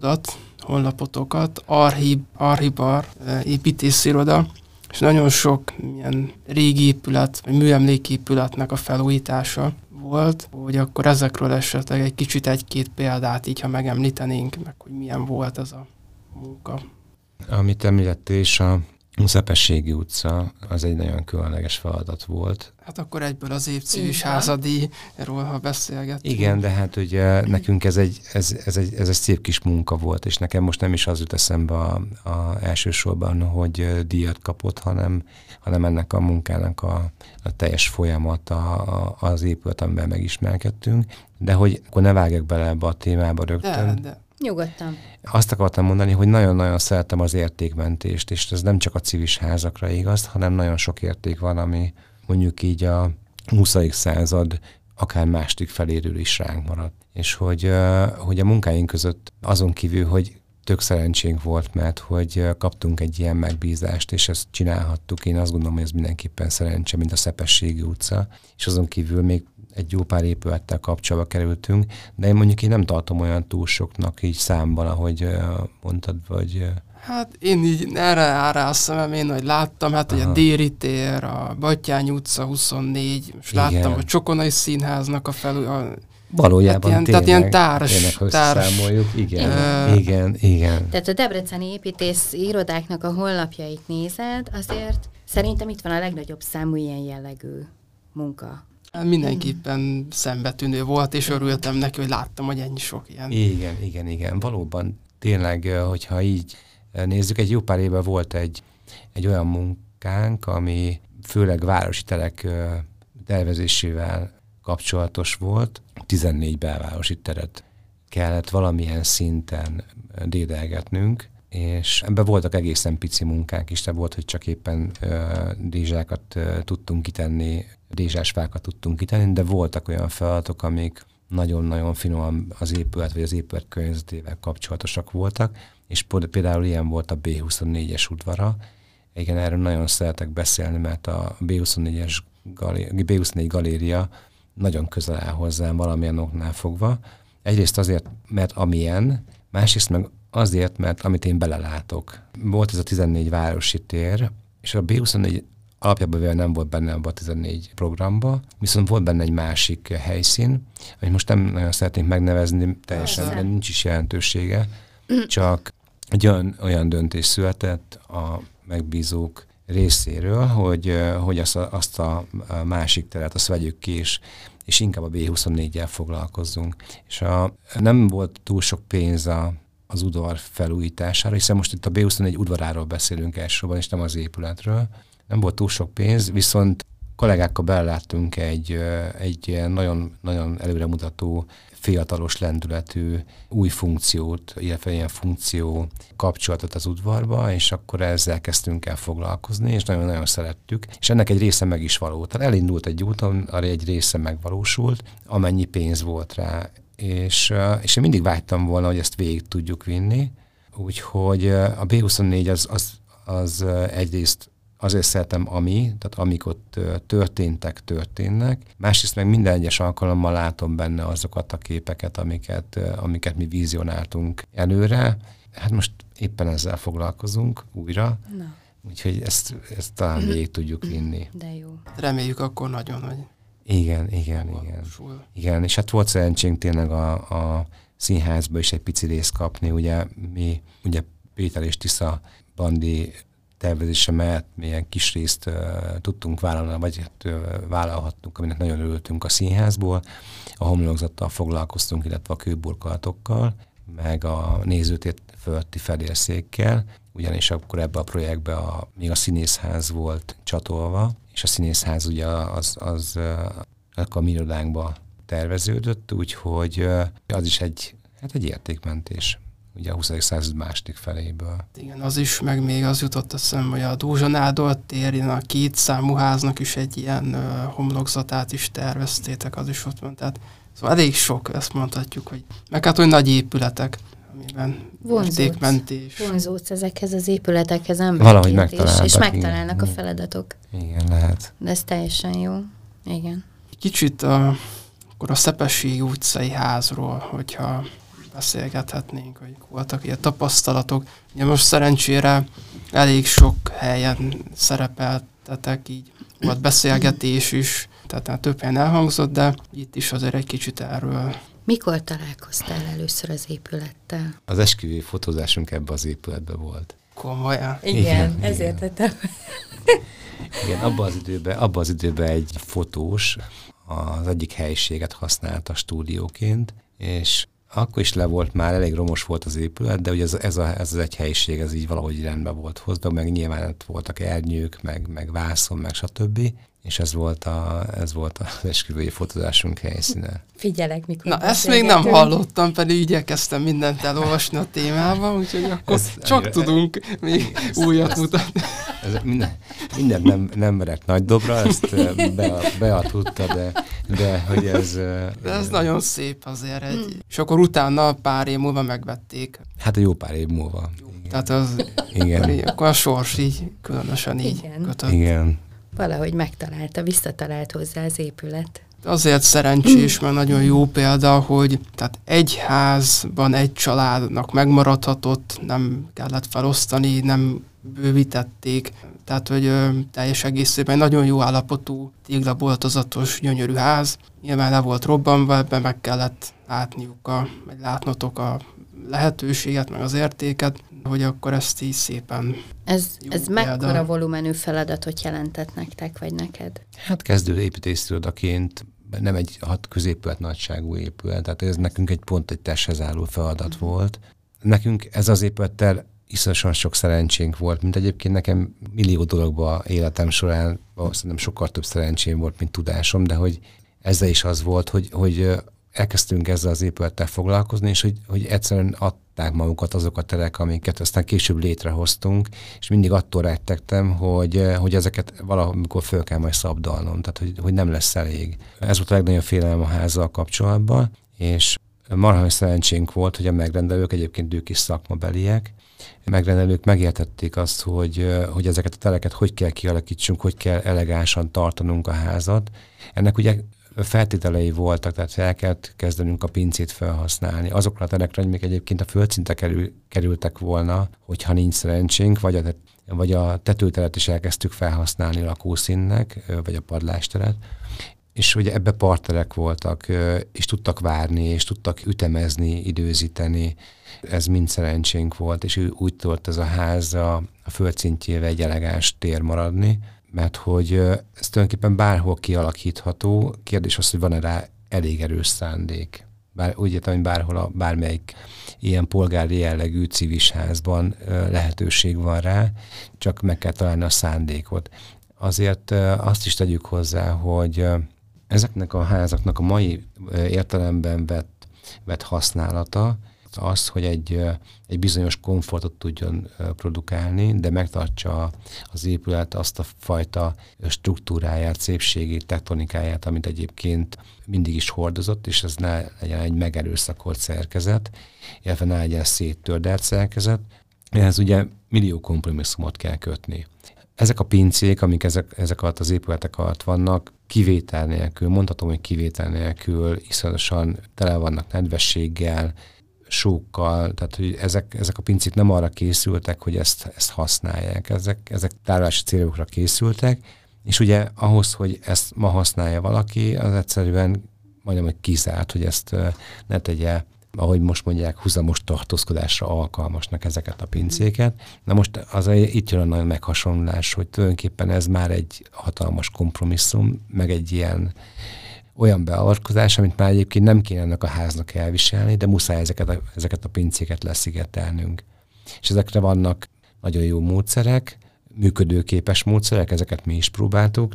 [SPEAKER 1] honlapotokat, Archibar, építésziroda, és nagyon sok ilyen régi épület, vagy műemléképületnek a felújítása volt, hogy akkor ezekről esetleg egy kicsit 1-2 példát így, ha megemlítenénk, meg hogy milyen volt ez a munka. Amit
[SPEAKER 3] említettél, és a Szepességi utca, az egy nagyon különleges feladat volt.
[SPEAKER 1] Hát akkor egyből az év civis házadíjról, ha beszélgettünk.
[SPEAKER 3] Igen, de hát ugye nekünk ez egy szép kis munka volt, és nekem most nem is az jut eszembe a elsősorban, hogy díjat kapott, hanem ennek a munkának a teljes folyamata, az épület, amiben megismerkedtünk. De hogy akkor ne vágjak bele ebbe a témába rögtön.
[SPEAKER 1] De.
[SPEAKER 2] Nyugodtan.
[SPEAKER 3] Azt akartam mondani, hogy nagyon-nagyon szeretem az értékmentést, és ez nem csak a civis házakra igaz, hanem nagyon sok érték van, ami mondjuk így a 20. század akár második feléről is ránk maradt. És hogy a munkáink között azon kívül, hogy tök szerencsénk volt, mert hogy kaptunk egy ilyen megbízást, és ezt csinálhattuk. Én azt gondolom, hogy ez mindenképpen szerencse, mint a Szepességi utca. És azon kívül még egy jó pár épülettel kapcsolatba kerültünk, de én nem tartom olyan túl soknak így számban, ahogy mondtad, vagy...
[SPEAKER 1] Hát én így erre áll rá a szemem, én hogy láttam, hát ugye a Déri tér, a Batthyány utca 24, és láttam a Csokonai Színháznak a
[SPEAKER 3] valójában
[SPEAKER 1] hát tehát ilyen társ.
[SPEAKER 3] Igen.
[SPEAKER 2] Tehát a debreceni építész irodáknak a honlapjait nézed, azért szerintem itt van a legnagyobb számú ilyen jellegű munka.
[SPEAKER 1] Mindenképpen szembetűnő volt, és örültem neki, hogy láttam, hogy ennyi sok ilyen.
[SPEAKER 3] Igen. Valóban tényleg, hogyha így nézzük, egy jó pár éve volt egy olyan munkánk, ami főleg városi telek tervezésével kapcsolatos volt. 14 belvárosi teret kellett valamilyen szinten dédelgetnünk, és ebben voltak egészen pici munkák is, tehát volt, hogy csak éppen dézsákat tudtunk kitenni, dézsásfákat tudtunk kitenni, de voltak olyan feladatok, amik nagyon-nagyon finoman az épület vagy az épület környezetével kapcsolatosak voltak, és például ilyen volt a B24-es udvara. Igen, erről nagyon szeretek beszélni, mert a B24 galéria nagyon közel áll hozzám valamilyen oknál fogva. Egyrészt azért, mert amilyen, másrészt meg azért, mert amit én belelátok. Volt ez a 14 városi tér, és a B24 alapjában nem volt benne abban a 14 programba, viszont volt benne egy másik helyszín, amit most nem nagyon szeretnénk megnevezni teljesen, mert nincs is jelentősége, csak egy olyan döntés született a megbízók részéről, hogy azt a másik teret, azt vegyük ki, és inkább a B24-jel foglalkozzunk. És nem volt túl sok pénz az udvar felújítására, hiszen most itt a B24 udvaráról beszélünk elsősorban, és nem az épületről. Nem volt túl sok pénz, viszont kollégákkal beleláttunk egy nagyon, nagyon előremutató, fiatalos lendületű új funkciót, illetve ilyen funkció kapcsolatot az udvarba, és akkor ezzel kezdtünk el foglalkozni, és nagyon-nagyon szerettük, és ennek egy része meg is valót. Tehát elindult egy úton, arra egy része megvalósult, amennyi pénz volt rá, és én mindig vágytam volna, hogy ezt végig tudjuk vinni, úgyhogy a B24 az egyrészt azért szeretem, tehát amik ott történnek. Másrészt meg minden egyes alkalommal látom benne azokat a képeket, amiket mi vizionáltunk előre. Hát most éppen ezzel foglalkozunk újra. Na. Úgyhogy ezt talán végig tudjuk vinni.
[SPEAKER 2] De jó.
[SPEAKER 1] Reméljük akkor nagyon, hogy...
[SPEAKER 3] Igen, és hát volt szerencsénk tényleg a színházba is egy pici részt kapni. Ugye mi, Péter és Tisza bandi tervezése mellett milyen kis részt tudtunk vállalni, vagy vállalhattunk, aminek nagyon örültünk a színházból. A homlokzattal foglalkoztunk, illetve a kőburkolatokkal, meg a nézőtér fölötti fedélszékkel, ugyanis akkor ebbe a projektbe még a színészház volt csatolva, és a színészház ugye az a mi irodánkba terveződött, úgyhogy az is egy értékmentés. Ugye a 20. század második feléből.
[SPEAKER 1] Igen, az is, meg még az jutott eszembe, hogy a Dózsa Nádor térén a 2 számú háznak is egy ilyen homlokzatát is terveztétek, az is ott van. Tehát szóval elég sok, ezt mondhatjuk, hogy meg hát olyan nagy épületek, amiben értékmentés.
[SPEAKER 2] Vonzódsz ezekhez az épületekhez
[SPEAKER 3] valahogy
[SPEAKER 2] megtalálnak, és megtalálnak a feladatok.
[SPEAKER 3] Igen, lehet.
[SPEAKER 2] De ez teljesen jó. Igen.
[SPEAKER 1] Kicsit akkor a Szepessy utcai házról, hogyha beszélgethetnénk, hogy voltak ilyen tapasztalatok. Ugye most szerencsére elég sok helyen szerepeltetek, így volt beszélgetés is, tehát több helyen elhangzott, de itt is azért egy kicsit erről.
[SPEAKER 2] Mikor találkoztál először az épülettel?
[SPEAKER 3] Az esküvői fotózásunk ebbe az épületbe volt.
[SPEAKER 1] Komolyan?
[SPEAKER 2] Igen, ezért tettem.
[SPEAKER 3] Igen, abban az időben egy fotós az egyik helyiséget használta stúdióként, és akkor is le volt már, elég romos volt az épület, de ugye ez az egy helység, ez így valahogy rendben volt hozva, meg nyilván voltak ernyők, meg vászon, meg stb. És ez volt az esküvői fotózásunk helyszíne.
[SPEAKER 2] Figyelek, mikor
[SPEAKER 1] na, ezt még nem hallottam, pedig igyekeztem mindent elolvasni a témában, úgyhogy akkor csak tudunk még újat mutatni.
[SPEAKER 3] Mindent nem merek nagy dobra, ezt Bea tudta, de hogy ez...
[SPEAKER 1] De ez nagyon szép azért. És akkor utána pár év múlva megvették.
[SPEAKER 3] Hát a jó pár év múlva.
[SPEAKER 1] Tehát akkor a sors így különösen így kötött.
[SPEAKER 3] Igen.
[SPEAKER 2] Valahogy megtalálta, visszatalált hozzá az épület.
[SPEAKER 1] Azért szerencsés, mert nagyon jó példa, hogy tehát egy házban egy családnak megmaradhatott, nem kellett felosztani, nem bővítették, tehát hogy teljes egészében nagyon jó állapotú, téglaboltozatos, gyönyörű ház. Nyilván le volt robbanva, ebben meg kellett látnotok a lehetőséget, meg az értéket, hogy akkor ezt így szépen
[SPEAKER 2] Ez mekkora volumenű feladatot jelentett nektek, vagy neked?
[SPEAKER 3] Hát kezdő építészirodaként nem egy 6 középület nagyságú épület, tehát ez nekünk egy testhez álló feladat volt. Nekünk ez az épülettel iszonyatosan sok szerencsénk volt, mint egyébként nekem millió dologban életem során, szerintem sokkal több szerencsém volt, mint tudásom, de hogy ezzel is az volt, hogy elkezdtünk ezzel az épülettel foglalkozni, és hogy egyszerűen adták magukat azok a terek, amiket aztán később létrehoztunk, és mindig attól rettegtem, hogy ezeket valamikor föl kell majd szabdalnom, tehát hogy nem lesz elég. Ez volt a legnagyobb félelem a házzal kapcsolatban, és marha szerencsénk volt, hogy a megrendelők, egyébként ők is szakmabeliek, megrendelők megértették azt, hogy ezeket a tereket hogy kell kialakítsunk, hogy kell elegánsan tartanunk a házat. Ennek ugye feltételei voltak, tehát el kellett kezdenünk a pincét felhasználni. Azokra a terekre, hogy még egyébként a földszintre kerültek volna, hogyha nincs szerencsénk, vagy a tetőteret is elkezdtük felhasználni lakószínnek, vagy a padlásteret. És ugye ebbe partterek voltak, és tudtak várni, és tudtak ütemezni, időzíteni. Ez mind szerencsénk volt, és úgy tudott ez a ház a földszintjével egy elegáns tér maradni, mert hogy ez tulajdonképpen bárhol kialakítható, kérdés az, hogy van-e rá elég erős szándék. Úgy értem, hogy bármelyik ilyen polgári jellegű civis házban lehetőség van rá, csak meg kell találni a szándékot. Azért azt is tegyük hozzá, hogy ezeknek a házaknak a mai értelemben vett használata az, hogy egy bizonyos komfortot tudjon produkálni, de megtartsa az épület azt a fajta struktúráját, szépségét, tektonikáját, amit egyébként mindig is hordozott, és ez ne legyen egy megerőszakolt szerkezet, illetve ne legyen széttördelt szerkezet. Ehhez ugye millió kompromisszumot kell kötni. Ezek a pincék, amik ezek alatt az épületek alatt vannak, kivétel nélkül, mondhatom, hogy kivétel nélkül iszonyatosan tele vannak nedvességgel, sókkal, tehát hogy ezek a pincék nem arra készültek, hogy ezt használják. Ezek tárolási célokra készültek, és ugye ahhoz, hogy ezt ma használja valaki, az egyszerűen majdnem, hogy kizárt, hogy ezt ne tegye, ahogy most mondják, húzamos tartózkodásra alkalmasnak ezeket a pincéket. Na most itt jön a nagy meghasonlás, hogy tulajdonképpen ez már egy hatalmas kompromisszum, meg egy olyan beavatkozás, amit már egyébként nem kéne ennek a háznak elviselni, de muszáj ezeket a pincéket leszigetelnünk. És ezekre vannak nagyon jó módszerek, működőképes módszerek, ezeket mi is próbáltuk,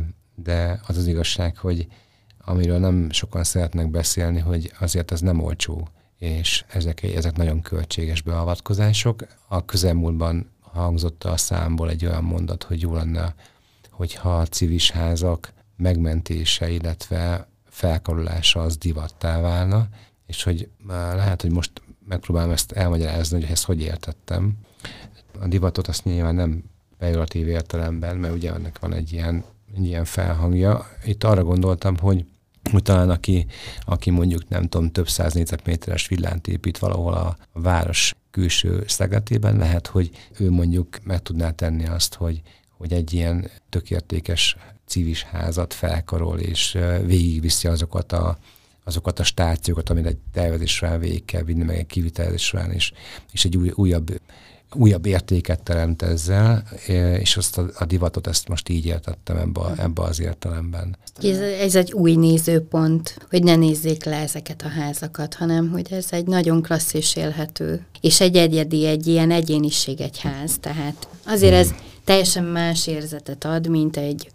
[SPEAKER 3] de az az igazság, hogy amiről nem sokan szeretnek beszélni, hogy azért ez nem olcsó, és ezek nagyon költséges beavatkozások. A közelmúltban hangzott a számból egy olyan mondat, hogy jó lenne, hogyha a civis házak megmentése, illetve felkarolása az divattá válna, és hogy lehet, hogy most megpróbálom ezt elmagyarázni, hogy ezt hogy értettem. A divatot azt nyilván nem pejoratív értelemben, mert ugye ennek van egy ilyen felhangja. Itt arra gondoltam, hogy talán aki mondjuk nem tudom, több 100 négyzetméteres villánt épít valahol a város külső szegletében, lehet, hogy ő mondjuk meg tudná tenni azt, hogy egy ilyen tökértékes civis házat felkarol, és végigviszi azokat a stációkat, amit egy tervezés során végig kell vinni, meg egy kivitelezés során, és egy újabb értéket teremt ezzel, és azt a divatot ezt most így értettem ebbe az értelemben.
[SPEAKER 2] Ez egy új nézőpont, hogy ne nézzék le ezeket a házakat, hanem hogy ez egy nagyon klassz és élhető, és egy egyedi, egy ilyen egyéniség egy ház, tehát azért ez teljesen más érzetet ad, mint egy,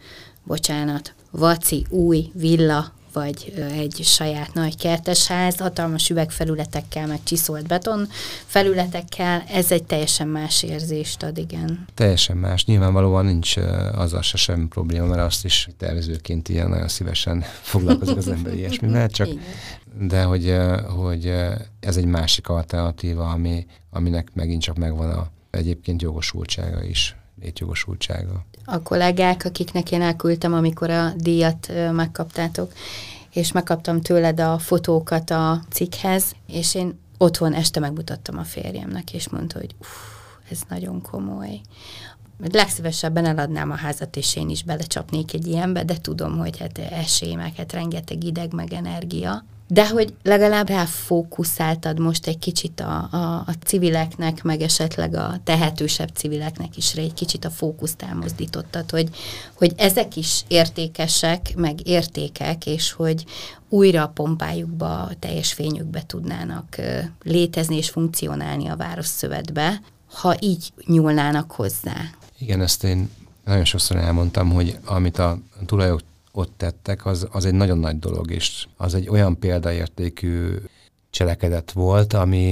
[SPEAKER 2] vaci, új villa, vagy egy saját nagy kertesház, hatalmas üvegfelületekkel, meg csiszolt beton felületekkel, ez egy teljesen más érzést ad, igen.
[SPEAKER 3] Teljesen más. Nyilvánvalóan nincs azzal se semmi probléma, mert azt is tervezőként ilyen nagyon szívesen foglalkozik az ember ilyesmivel, csak de hogy ez egy másik alternatíva, aminek megint csak megvan egyébként jogosultsága is, létjogosultsága.
[SPEAKER 2] a kollégák, akiknek én elküldtem, amikor a díjat megkaptátok, és megkaptam tőled a fotókat a cikkhez, és én otthon este megmutattam a férjemnek, és mondta, hogy ez nagyon komoly. Legszívesebben eladnám a házat, és én is belecsapnék egy ilyenbe, de tudom, hogy hát esély, meg hát rengeteg ideg, meg energia. De hogy legalább ráfókuszáltad most egy kicsit a civileknek, meg esetleg a tehetősebb civileknek is egy kicsit a fókuszt elmozdítottad, hogy ezek is értékesek, meg értékek, és hogy újra a pompájukba, teljes fényükbe tudnának létezni és funkcionálni a városszövetbe, ha így nyúlnának hozzá.
[SPEAKER 3] Igen, ezt én nagyon sokszor elmondtam, hogy amit a tulajok ott tettek, az egy nagyon nagy dolog, és az egy olyan példaértékű cselekedet volt,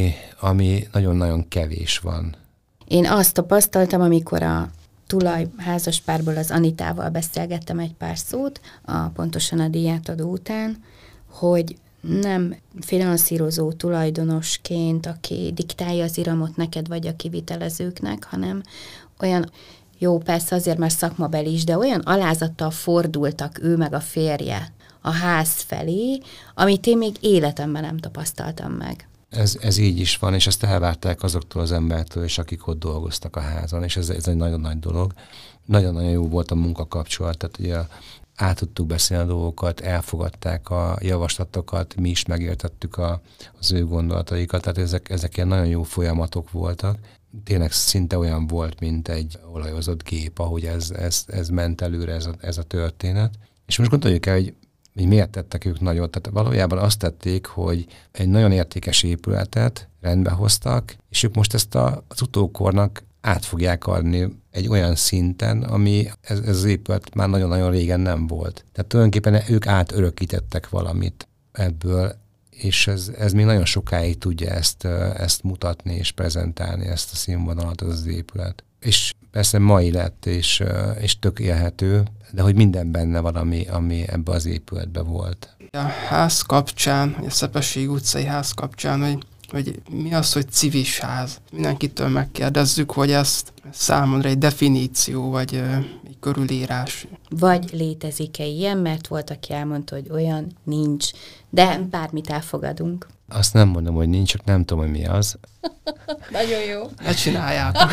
[SPEAKER 3] ami nagyon-nagyon kevés van.
[SPEAKER 2] Én azt tapasztaltam, amikor a tulaj házaspárból az Anitával beszélgettem egy pár szót, pontosan a díjátadó után, hogy nem finanszírozó tulajdonosként, aki diktálja az iramot neked vagy a kivitelezőknek, hanem olyan, jó, persze azért már szakmabeli is, de olyan alázattal fordultak ő meg a férje a ház felé, amit én még életemben nem tapasztaltam meg.
[SPEAKER 3] Ez így is van, és ezt elvárták azoktól az embertől, és akik ott dolgoztak a házon, és ez egy nagyon nagy dolog. Nagyon-nagyon jó volt a munkakapcsolat, tehát ugye át tudtuk beszélni a dolgokat, elfogadták a javaslatokat, mi is megértettük az ő gondolataikat, tehát ezek ilyen nagyon jó folyamatok voltak. Tényleg szinte olyan volt, mint egy olajozott gép, ahogy ez ment előre, ez a történet. És most gondoljuk el, hogy miért tettek ők nagyot. Tehát valójában azt tették, hogy egy nagyon értékes épületet rendbe hoztak, és ők most ezt az utókornak át fogják adni egy olyan szinten, ami ez az épület már nagyon-nagyon régen nem volt. Tehát tulajdonképpen ők átörökítettek valamit ebből, és ez még nagyon sokáig tudja ezt mutatni és prezentálni, ezt a színvonalat, az épület. És persze mai lett, és tök élhető, de hogy minden benne van, ami ebbe az épületbe volt.
[SPEAKER 1] A ház kapcsán, a Szepesség utcai ház kapcsán, hogy mi az, hogy civis ház? Mindenkitől megkérdezzük, hogy ezt számomra egy definíció, vagy egy körülírás.
[SPEAKER 2] Vagy létezik-e ilyen, mert volt, aki elmondta, hogy olyan nincs, de bármit elfogadunk.
[SPEAKER 3] Azt nem mondom, hogy nincs, csak nem tudom, hogy mi az.
[SPEAKER 2] Nagyon jó.
[SPEAKER 1] Ne csináljátok.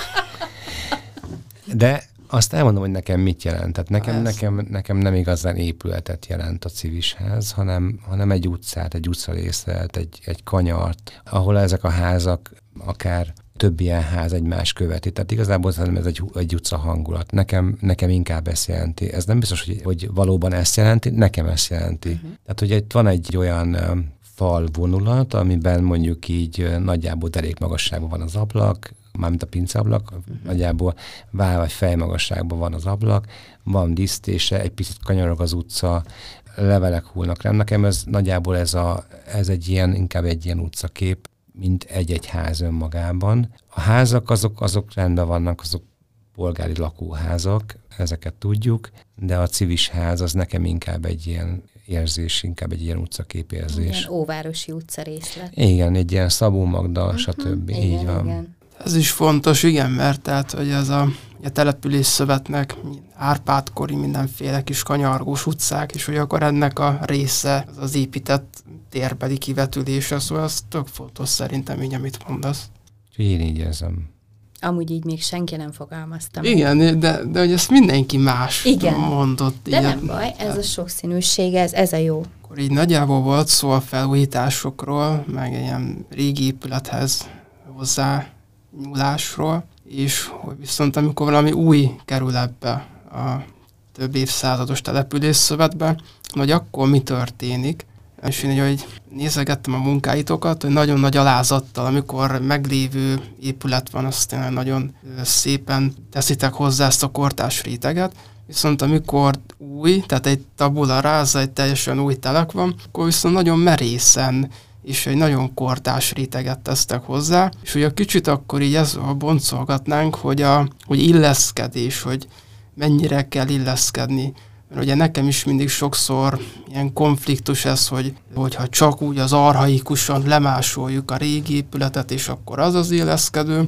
[SPEAKER 3] De azt elmondom, hogy nekem mit jelent. Tehát nekem nem igazán épületet jelent a civis ház, hanem egy utcát, egy utcarészlet, egy kanyart, ahol ezek a házak akár több ilyen ház egymás követi. Tehát igazából ez egy utca hangulat. Nekem inkább ezt jelenti. Ez nem biztos, hogy valóban ezt jelenti, nekem ezt jelenti. Tehát, hogy itt van egy olyan fal vonulat, amiben mondjuk így nagyjából derékmagasságban van az ablak, mármint a pinceablak, nagyjából váll vagy fejmagasságban van az ablak, van dísztése, egy picit kanyarog az utca, levelek hullnak rám. Nekem ez nagyjából ez inkább egy ilyen utcakép, mint egy ház önmagában. A házak azok rendben vannak, azok polgári lakóházak, ezeket tudjuk, de a civis ház az nekem inkább egy ilyen érzés, inkább egy ilyen utcaképérzés.
[SPEAKER 2] Ilyen óvárosi utcarészlet.
[SPEAKER 3] Igen, egy ilyen Szabó Magda, stb.
[SPEAKER 2] Igen,
[SPEAKER 3] így van.
[SPEAKER 2] Igen.
[SPEAKER 1] Ez is fontos, igen, mert tehát, hogy ez a településszövetnek Árpád-kori mindenféle kis kanyargós utcák, és hogy akkor ennek a része az épített térbeli kivetülése, szóval ez tök fontos szerintem így, amit mondasz.
[SPEAKER 3] Én így érzem.
[SPEAKER 2] Amúgy így még senki nem fogalmazta.
[SPEAKER 1] Igen, de hogy ezt mindenki más mondott.
[SPEAKER 2] De nem baj, ez a sokszínűség, ez a jó.
[SPEAKER 1] Akkor így nagyjából volt szó a felújításokról, meg ilyen régi épülethez hozzá nyúlásról, és hogy viszont amikor valami új kerül ebbe a több évszázados településszövetbe, hogy akkor mi történik. És én hogy nézegettem a munkáitokat, hogy nagyon nagy alázattal, amikor meglévő épület van, azt nagyon szépen teszitek hozzá ezt a kortárs réteget, viszont amikor új, tehát egy tabula rasa, egy teljesen új telek van, akkor viszont nagyon merészen és egy nagyon kortárs réteget tesztek hozzá, és hogy a kicsit akkor így ezzel boncolgatnánk, hogy illeszkedés, hogy mennyire kell illeszkedni. Mert ugye nekem is mindig sokszor ilyen konfliktus ez, hogyha csak úgy az archaikusan lemásoljuk a régi épületet, és akkor az illeszkedő,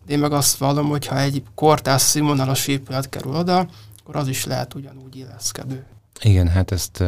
[SPEAKER 1] Én meg azt vallom, hogy ha egy kortárs színvonalas épület kerül oda, akkor az is lehet ugyanúgy illeszkedő.
[SPEAKER 3] Igen, hát ezt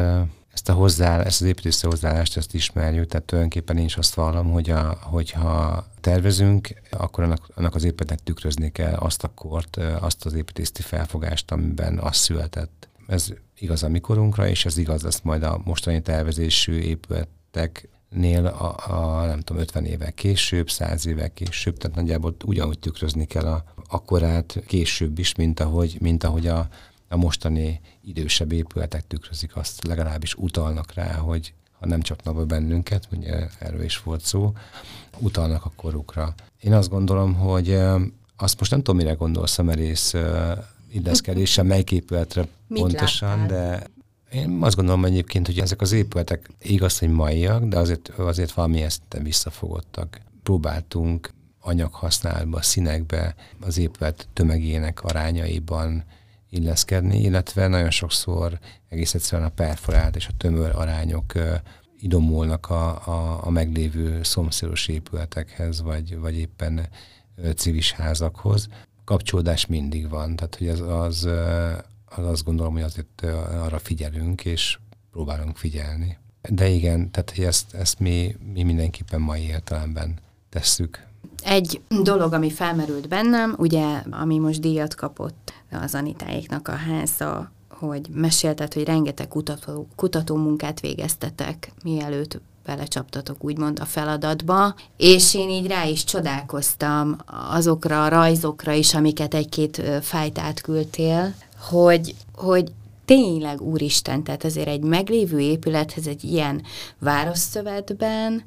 [SPEAKER 3] az építészeti hozzáállást ezt ismerjük, tehát tulajdonképpen én is azt vallom, hogyha tervezünk, akkor annak az épületnek tükrözni kell azt a kort, azt az építészeti felfogást, amiben az született. Ez igaz a mikorunkra, és ez igaz lesz majd a mostani tervezésű épületeknél nem tudom, 50 évvel később, 100 évvel később, tehát nagyjából ugyanúgy tükrözni kell a korát később is, mint ahogy a mostani idősebb épületek tükrözik, azt legalábbis utalnak rá, hogy ha nem csapnak be bennünket, ugye erről is volt szó, utalnak a korukra. Én azt gondolom, hogy azt most nem tudom, mire gondolsz a merész illeszkedéssel, melyik épületre pontosan, de én azt gondolom egyébként, hogy ezek az épületek igaz, hogy maiak, de azért valamilyen szinten visszafogottak. Próbáltunk anyaghasználatba, színekbe, az épület tömegének arányaiban illeszkedni, illetve nagyon sokszor egész egyszerűen a perforált és a tömör arányok idomulnak a meglévő szomszédos épületekhez, vagy éppen civis házakhoz. Kapcsolódás mindig van, tehát hogy az azt gondolom, hogy azért arra figyelünk, és próbálunk figyelni. De igen, tehát hogy ezt mi mindenképpen mai értelemben tesszük.
[SPEAKER 2] Egy dolog, ami felmerült bennem, ugye, ami most díjat kapott az Anitáéknak a háza, hogy mesélted, hogy rengeteg kutatómunkát végeztetek, mielőtt belecsaptatok úgymond a feladatba, és én így rá is csodálkoztam azokra a rajzokra is, amiket egy-két fájt átküldtél, hogy tényleg, úristen, tehát azért egy meglévő épülethez egy ilyen városszövetben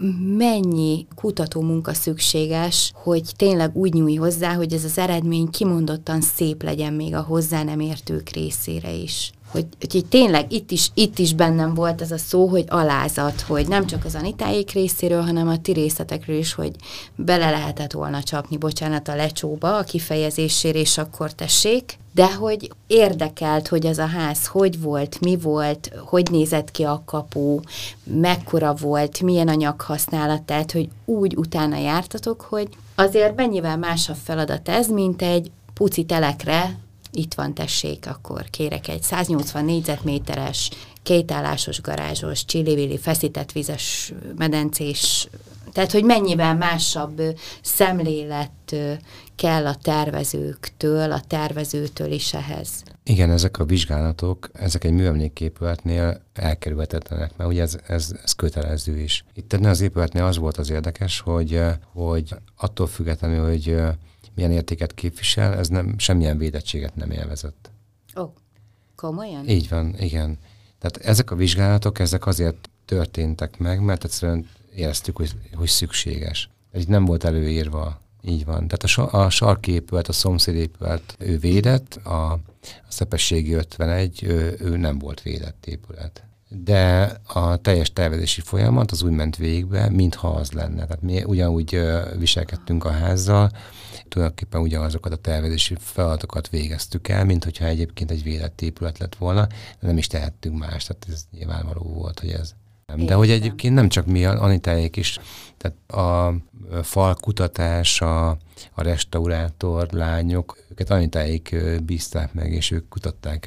[SPEAKER 2] mennyi kutatómunka szükséges, hogy tényleg úgy nyújj hozzá, hogy ez az eredmény kimondottan szép legyen még a hozzá nem értők részére is. Hogy tényleg itt is bennem volt ez a szó, hogy alázat, hogy nem csak az Anitáék részéről, hanem a ti részletekről is, hogy bele lehetett volna csapni, bocsánat, a lecsóba a kifejezésére, és akkor tessék, de hogy érdekelt, hogy ez a ház hogy volt, mi volt, hogy nézett ki a kapu, mekkora volt, milyen anyaghasználat, tehát hogy úgy utána jártatok, hogy azért mennyivel másabb feladat ez, mint egy puci telekre, itt van, tessék, akkor kérek egy 180 négyzetméteres, kétállásos garázsos, csili-vili, feszített vizes, medencés, tehát, hogy mennyivel másabb szemlélet kell a tervezőktől, a tervezőtől is ehhez. Igen,
[SPEAKER 3] ezek a vizsgálatok, ezek egy műemléképületnél elkerülhetetlenek, mert ugye ez kötelező is. Itt az épületnél az volt az érdekes, hogy attól függetlenül, hogy milyen értéket képvisel, ez semmilyen védettséget nem élvezett.
[SPEAKER 2] Komolyan?
[SPEAKER 3] Így van, igen. Tehát ezek a vizsgálatok, ezek azért történtek meg, mert egyszerűen éreztük, hogy szükséges. Itt nem volt előírva, így van. Tehát a sarki épület, a szomszédépület, ő védett, a Szepességi 51, ő nem volt védett épület. De a teljes tervezési folyamat az úgy ment végbe, mintha az lenne. Tehát mi ugyanúgy viselkedtünk a házzal, tulajdonképpen ugyanazokat a tervezési feladatokat végeztük el, mint hogyha egyébként egy védett épület lett volna, de nem is tehettünk más, tehát ez nyilvánvaló volt, hogy ez nem. De hogy egyébként nem csak mi, Anitáék is, tehát a falkutatás, a restaurátor lányok, őket Anitáék bízták meg, és ők kutatták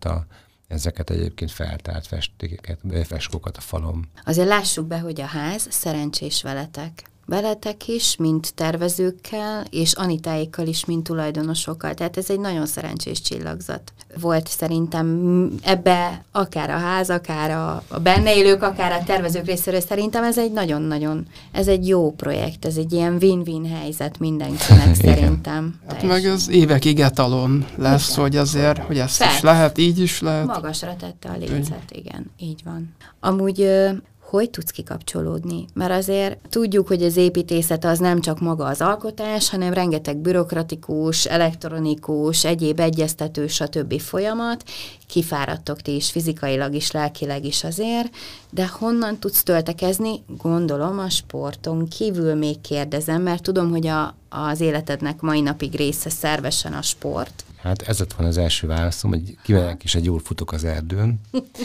[SPEAKER 3] ezeket egyébként feltárt feskókat a falon.
[SPEAKER 2] Azért lássuk be, hogy a ház szerencsés veletek. Veletek is, mint tervezőkkel, és Anitáékkal is, mint tulajdonosokkal. Tehát ez egy nagyon szerencsés csillagzat volt szerintem ebbe, akár a ház, akár a benne élők, akár a tervezők részéről. Szerintem ez egy nagyon-nagyon, ez egy jó projekt, ez egy ilyen win-win helyzet mindenkinek szerintem.
[SPEAKER 1] Hát meg az évekig etalon lesz, igen. Hogy azért, hogy ezt is lehet, így is lehet.
[SPEAKER 2] Magasra tette a lécet, igen, így van. Amúgy hogy tudsz kikapcsolódni? Mert azért tudjuk, hogy az építészet az nem csak maga az alkotás, hanem rengeteg bürokratikus, elektronikus, egyéb egyeztető, stb. Folyamat. Kifáradtok ti is fizikailag is, lelkileg is azért, de honnan tudsz töltekezni? Gondolom a sporton kívül még kérdezem, mert tudom, hogy az életednek mai napig része szervesen a sport.
[SPEAKER 3] Hát ez lett volna az első válaszom, hogy kimegyek és egy jól futok az erdőn.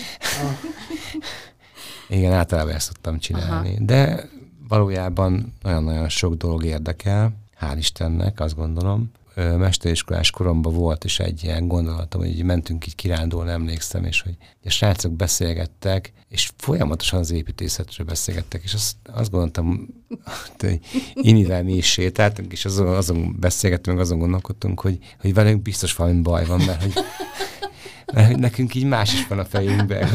[SPEAKER 3] Igen, általában ezt szoktam csinálni. Aha. De valójában nagyon-nagyon sok dolog érdekel. hál' Istennek, azt gondolom. Mesteriskolás koromban volt is egy ilyen gondolatom, hogy mentünk így kirándulni, emlékszem, és hogy a srácok beszélgettek, és folyamatosan az építészetről beszélgettek, és azt gondoltam, hogy imivel mi is sétáltunk, és azon beszélgettünk, azon gondolkodtunk, hogy velünk biztos valami baj van, mert hogy nekünk így más is van a fejünkben.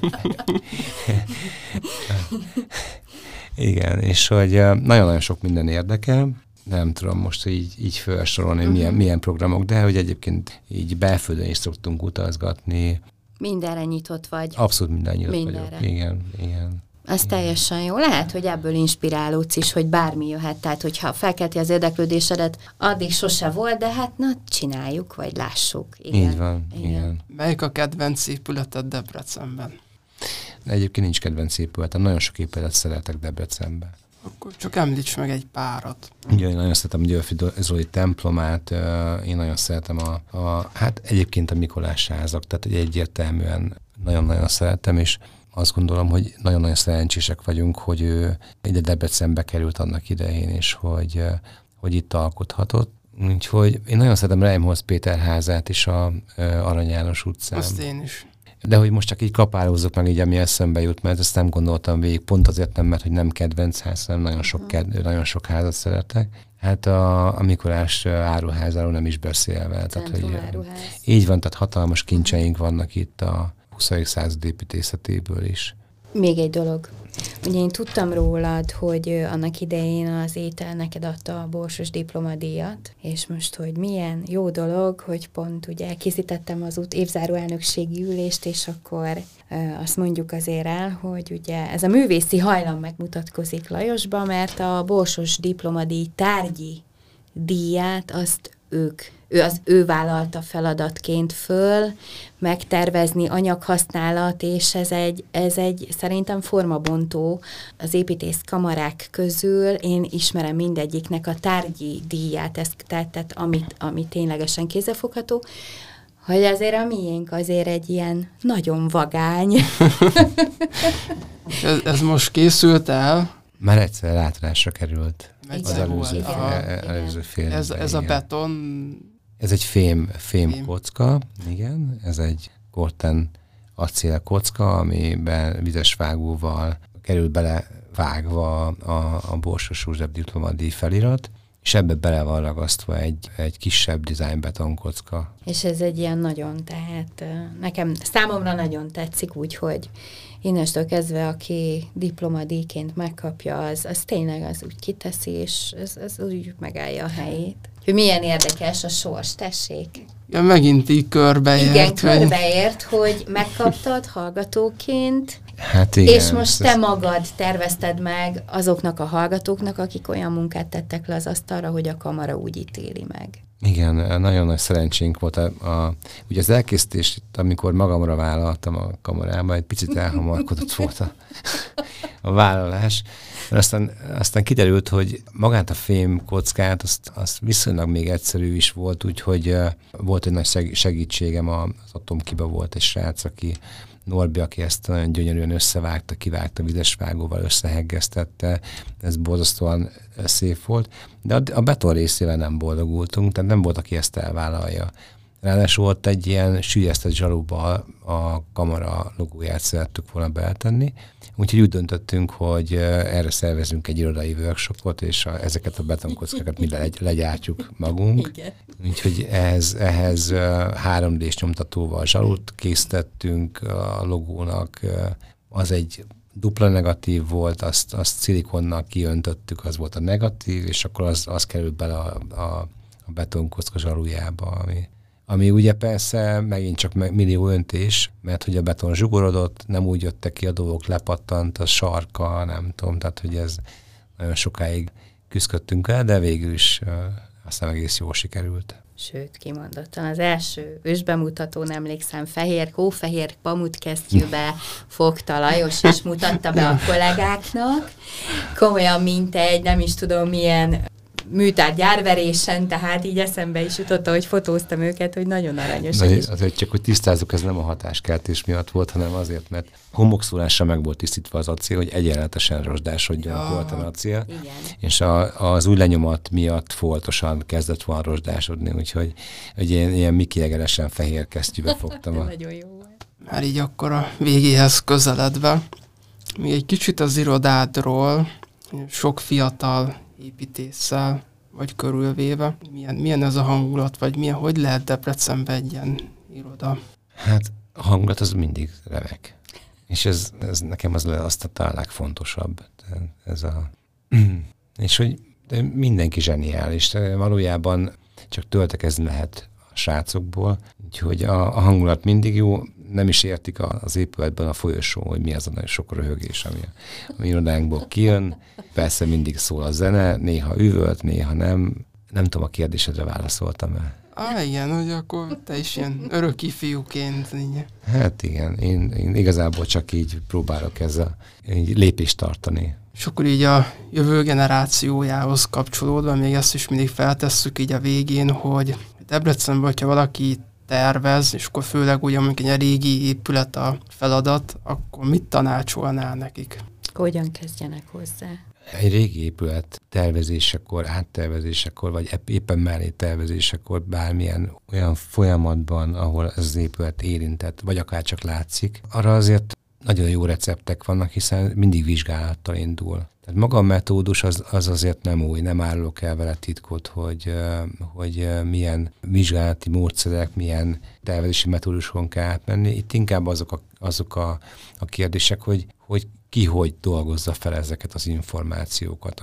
[SPEAKER 3] Igen, és hogy nagyon-nagyon sok minden érdekel, nem tudom most így felsorolni, milyen programok, de hogy egyébként így belföldön is szoktunk utazgatni.
[SPEAKER 2] Mindenre nyitott vagy.
[SPEAKER 3] Abszolút mindenre nyitott vagyok. Igen.
[SPEAKER 2] Ez teljesen jó. Lehet, hogy ebből inspirálódsz is, hogy bármi jöhet. Tehát, hogyha felkelti az érdeklődésedet, addig sose volt, de hát na, csináljuk, vagy lássuk. Igen.
[SPEAKER 3] Így van, igen.
[SPEAKER 1] Melyik a kedvenc épületed Debrecenben?
[SPEAKER 3] Egyébként nincs kedvenc épületem, nagyon sok épületet szeretek Debrecenben.
[SPEAKER 1] Akkor csak említs meg egy párat.
[SPEAKER 3] Ugye én nagyon szeretem Györfi Zoli templomát, én nagyon szeretem hát egyébként a Mikolás házak, tehát egyértelműen nagyon-nagyon szeretem, és azt gondolom, hogy nagyon-nagyon szerencsések vagyunk, hogy ő ide Debrecenbe került annak idején, és hogy itt alkothatott. Úgyhogy én nagyon szeretem Reimholz Péter házát is a Arany János utcán.
[SPEAKER 1] Azt én is.
[SPEAKER 3] De hogy most csak így kapálózzuk meg így, ami eszembe jut, mert ezt nem gondoltam végig, pont azért nem, mert hogy nem kedvenc ház, hanem nagyon sok házat szeretek. Hát a Mikolás áruházáról nem is beszélve. Tehát, hogy így van, tehát hatalmas kincseink vannak itt a 20. század építészetéből is.
[SPEAKER 2] Még egy dolog. Ugye én tudtam rólad, hogy annak idején az étel neked adta a Borsos diplomadíjat, és most, hogy milyen jó dolog, hogy pont ugye készítettem az évzáró elnökségi ülést, és akkor azt mondjuk azért el, hogy ugye ez a művészi hajlam megmutatkozik Lajosba, mert a Borsos diplomadíj tárgyi díját azt ő vállalta feladatként föl, megtervezni anyaghasználat, és ez egy szerintem formabontó az építész kamarák közül. Én ismerem mindegyiknek a tárgyi díját, tehát ami ténylegesen kézzelfogható, hogy azért a miénk azért egy ilyen nagyon vagány.
[SPEAKER 1] ez most készült el?
[SPEAKER 3] Már egyszer látrásra került.
[SPEAKER 1] Az
[SPEAKER 3] előző filmben.
[SPEAKER 1] Ez a beton...
[SPEAKER 3] Ez egy fém kocka, igen. Ez egy Corten acél kocka, amiben vizes vágóval került bele vágva a Borsos József diplomadíj felirat, és ebbe bele van ragasztva egy kisebb design betonkocka.
[SPEAKER 2] És ez egy ilyen nagyon, tehát számomra nagyon tetszik, úgyhogy innestől kezdve, aki diplomadíjként megkapja, az tényleg az úgy kiteszi, és ez úgy megállja a helyét. Hogy milyen érdekes a sors, tessék.
[SPEAKER 1] Ja, megint így körbeért.
[SPEAKER 2] Igen, körbeért, hogy megkaptad hallgatóként,
[SPEAKER 3] hát igen,
[SPEAKER 2] és most te magad tervezted meg azoknak a hallgatóknak, akik olyan munkát tettek le az asztalra, hogy a kamara úgy ítéli meg.
[SPEAKER 3] Igen, nagyon nagy szerencsénk volt. Ugye az elkészítés, amikor magamra vállaltam a kamarában, egy picit elhamarkodott volt a vállalás. Mert aztán kiderült, hogy magát a fém kockát, azt viszonylag még egyszerű is volt, úgyhogy volt egy nagy segítségem, az Atomkiba volt egy srác, Norbi, aki ezt nagyon gyönyörűen összevágta, kivágta vizesvágóval, összeheggesztette, ez borzasztóan szép volt, de a beton részével nem boldogultunk, tehát nem volt, aki ezt elvállalja. Ráadásul volt egy ilyen süllyesztett zsaluba a kamara logóját szerettük volna beletenni, úgyhogy úgy döntöttünk, hogy erre szervezünk egy irodai workshopot, és ezeket a betonkockákat mi legyártjuk magunk. Igen. Úgyhogy ehhez 3D-s nyomtatóval zsalut készítettünk a logónak, az egy dupla negatív volt, azt szilikonnal kiöntöttük, az volt a negatív, és akkor az került bele a betonkocka zsalujába, ami ugye persze megint csak millió öntés, mert hogy a beton zsugorodott, nem úgy jöttek ki a dolgok, lepattant, a sarka, nem tudom, tehát hogy ez nagyon sokáig küzdöttünk el, de végül is aztán egész jól sikerült.
[SPEAKER 2] Sőt, kimondottan az első ősbemutatón emlékszem, hófehér pamutkesztyűbe fogta Lajos, és mutatta be a kollégáknak. Komolyan, mint egy, nem is tudom milyen műtárgyárverésen, tehát így eszembe is jutott, hogy fotóztam őket, hogy nagyon aranyosak is.
[SPEAKER 3] Azért csak, hogy tisztázzuk, ez nem a hatáskeltés miatt volt, hanem azért, mert homokszórásra meg volt tisztítva az acél, hogy egyenletesen rozsdásodjon volt az acél.
[SPEAKER 2] Igen.
[SPEAKER 3] És az új lenyomat miatt foltosan kezdett volna rozsdásodni, úgyhogy ilyen Mickey Egeresen fehér kesztyűbe fogtam.
[SPEAKER 2] Nagyon jó volt.
[SPEAKER 1] Már így akkor a végéhez közeledve, még egy kicsit az irodádról, sok fiatal építéssel vagy körülvéve. Milyen ez a hangulat, vagy hogy lehet Debrecenben egy ilyen iroda?
[SPEAKER 3] Hát a hangulat az mindig remek. És ez nekem az talán legfontosabb. És hogy mindenki zseniális. Valójában csak töltekezni lehet a srácokból. Úgyhogy a hangulat mindig jó. Nem is értik az épületben a folyosó, hogy mi az a nagyon sok röhögés, ami a irodánkból kijön. Persze mindig szól a zene, néha üvölt, néha nem. Nem tudom, a kérdésedre válaszoltam-e.
[SPEAKER 1] Igen, hogy akkor te is ilyen örök ifjúként.
[SPEAKER 3] Hát igen, én igazából csak így próbálok ezzel így lépést tartani.
[SPEAKER 1] És akkor így a jövő generációjához kapcsolódva, még ezt is mindig feltesszük így a végén, hogy Debrecenben, hogyha valaki tervez, és akkor főleg ugye, amikor egy régi épület a feladat, akkor mit tanácsolnál nekik?
[SPEAKER 2] Hogyan kezdjenek hozzá?
[SPEAKER 3] Egy régi épület tervezésekor, áttervezésekor, vagy éppen mellé tervezésekor bármilyen olyan folyamatban, ahol ez az épület érintett, vagy akár csak látszik, arra azért nagyon jó receptek vannak, hiszen mindig vizsgálattal indul. Tehát maga a metódus az azért nem új, nem árulok el vele titkot, hogy milyen vizsgálati módszerek, milyen tervezési metóduson kell átmenni. Itt inkább azok a kérdések, hogy ki hogy dolgozza fel ezeket az információkat,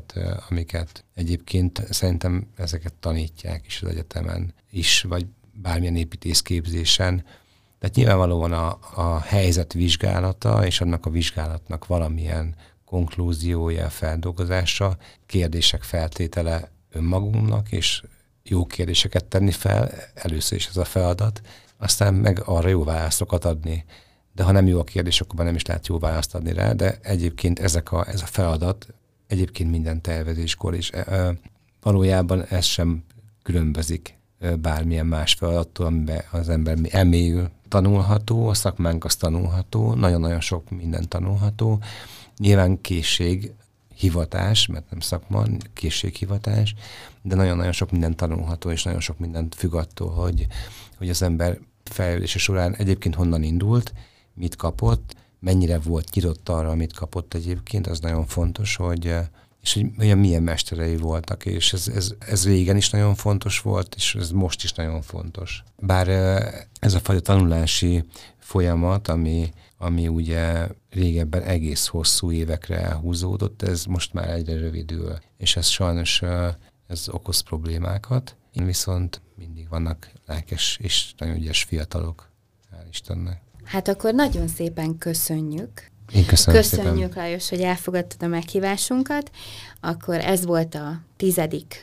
[SPEAKER 3] amiket egyébként szerintem ezeket tanítják is az egyetemen is, vagy bármilyen építészképzésen. Tehát nyilvánvalóan a helyzet vizsgálata és annak a vizsgálatnak valamilyen konklúziója, feldolgozása, kérdések feltétele önmagunknak, és jó kérdéseket tenni fel, először is ez a feladat, aztán meg arra jó válaszokat adni. De ha nem jó a kérdés, akkor nem is lehet jó választ adni rá, de egyébként ez a feladat egyébként minden tervezéskor is. Valójában ez sem különbözik bármilyen más feladattól, amiben az ember elmélyül. Tanulható, a szakmánk az tanulható, nagyon-nagyon sok minden tanulható. Nyilván készség, hivatás, mert nem szakma, készséghivatás, de nagyon-nagyon sok minden tanulható, és nagyon sok mindent függ attól, hogy az ember fejlődése során egyébként honnan indult, mit kapott, mennyire volt nyitott arra, amit kapott egyébként, az nagyon fontos, és hogy milyen mesterei voltak, és ez régen is nagyon fontos volt, és ez most is nagyon fontos. Bár ez a fajta tanulási folyamat, ami ugye régebben egész hosszú évekre elhúzódott, ez most már egyre rövidül, és ez sajnos ez okoz problémákat. Viszont mindig vannak lelkes és nagyon ügyes fiatalok, hál' Istennek.
[SPEAKER 2] Hát akkor nagyon szépen köszönjük.
[SPEAKER 3] Én köszönöm
[SPEAKER 2] Köszönjük,
[SPEAKER 3] szépen.
[SPEAKER 2] Lajos, hogy elfogadtad a meghívásunkat. Akkor ez volt a 10.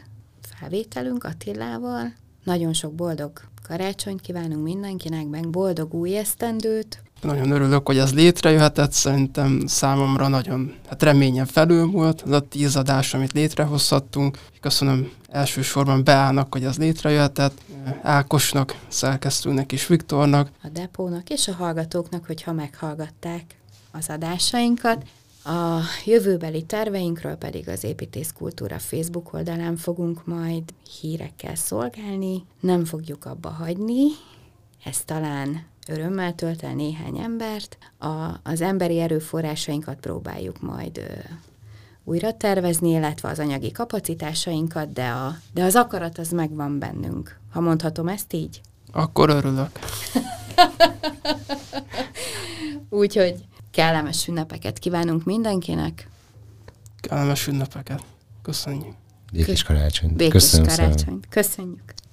[SPEAKER 2] felvételünk Attilával. Nagyon sok boldog karácsonyt kívánunk mindenkinek, meg boldog új esztendőt.
[SPEAKER 1] Nagyon örülök, hogy ez létrejöhetett, szerintem számomra nagyon reményen felül volt az a 10 adás, amit létrehozhattunk. Köszönöm elsősorban Beának, hogy ez létrejöhetett, Ákosnak, szerkesztőnek és Viktornak.
[SPEAKER 2] A Depónak és a hallgatóknak, hogyha meghallgatták az adásainkat. A jövőbeli terveinkről pedig az Építészkultúra Facebook oldalán fogunk majd hírekkel szolgálni. Nem fogjuk abba hagyni, ez talán örömmel tölt el néhány embert. Az emberi erőforrásainkat próbáljuk majd újra tervezni, illetve az anyagi kapacitásainkat, de az akarat az megvan bennünk. Ha mondhatom ezt így?
[SPEAKER 1] Akkor örülök.
[SPEAKER 2] Úgyhogy kellemes ünnepeket kívánunk mindenkinek.
[SPEAKER 1] Kellemes ünnepeket. Köszönjük.
[SPEAKER 3] Békés karácsonyt.
[SPEAKER 2] Békés karácsonyt. Köszönjük.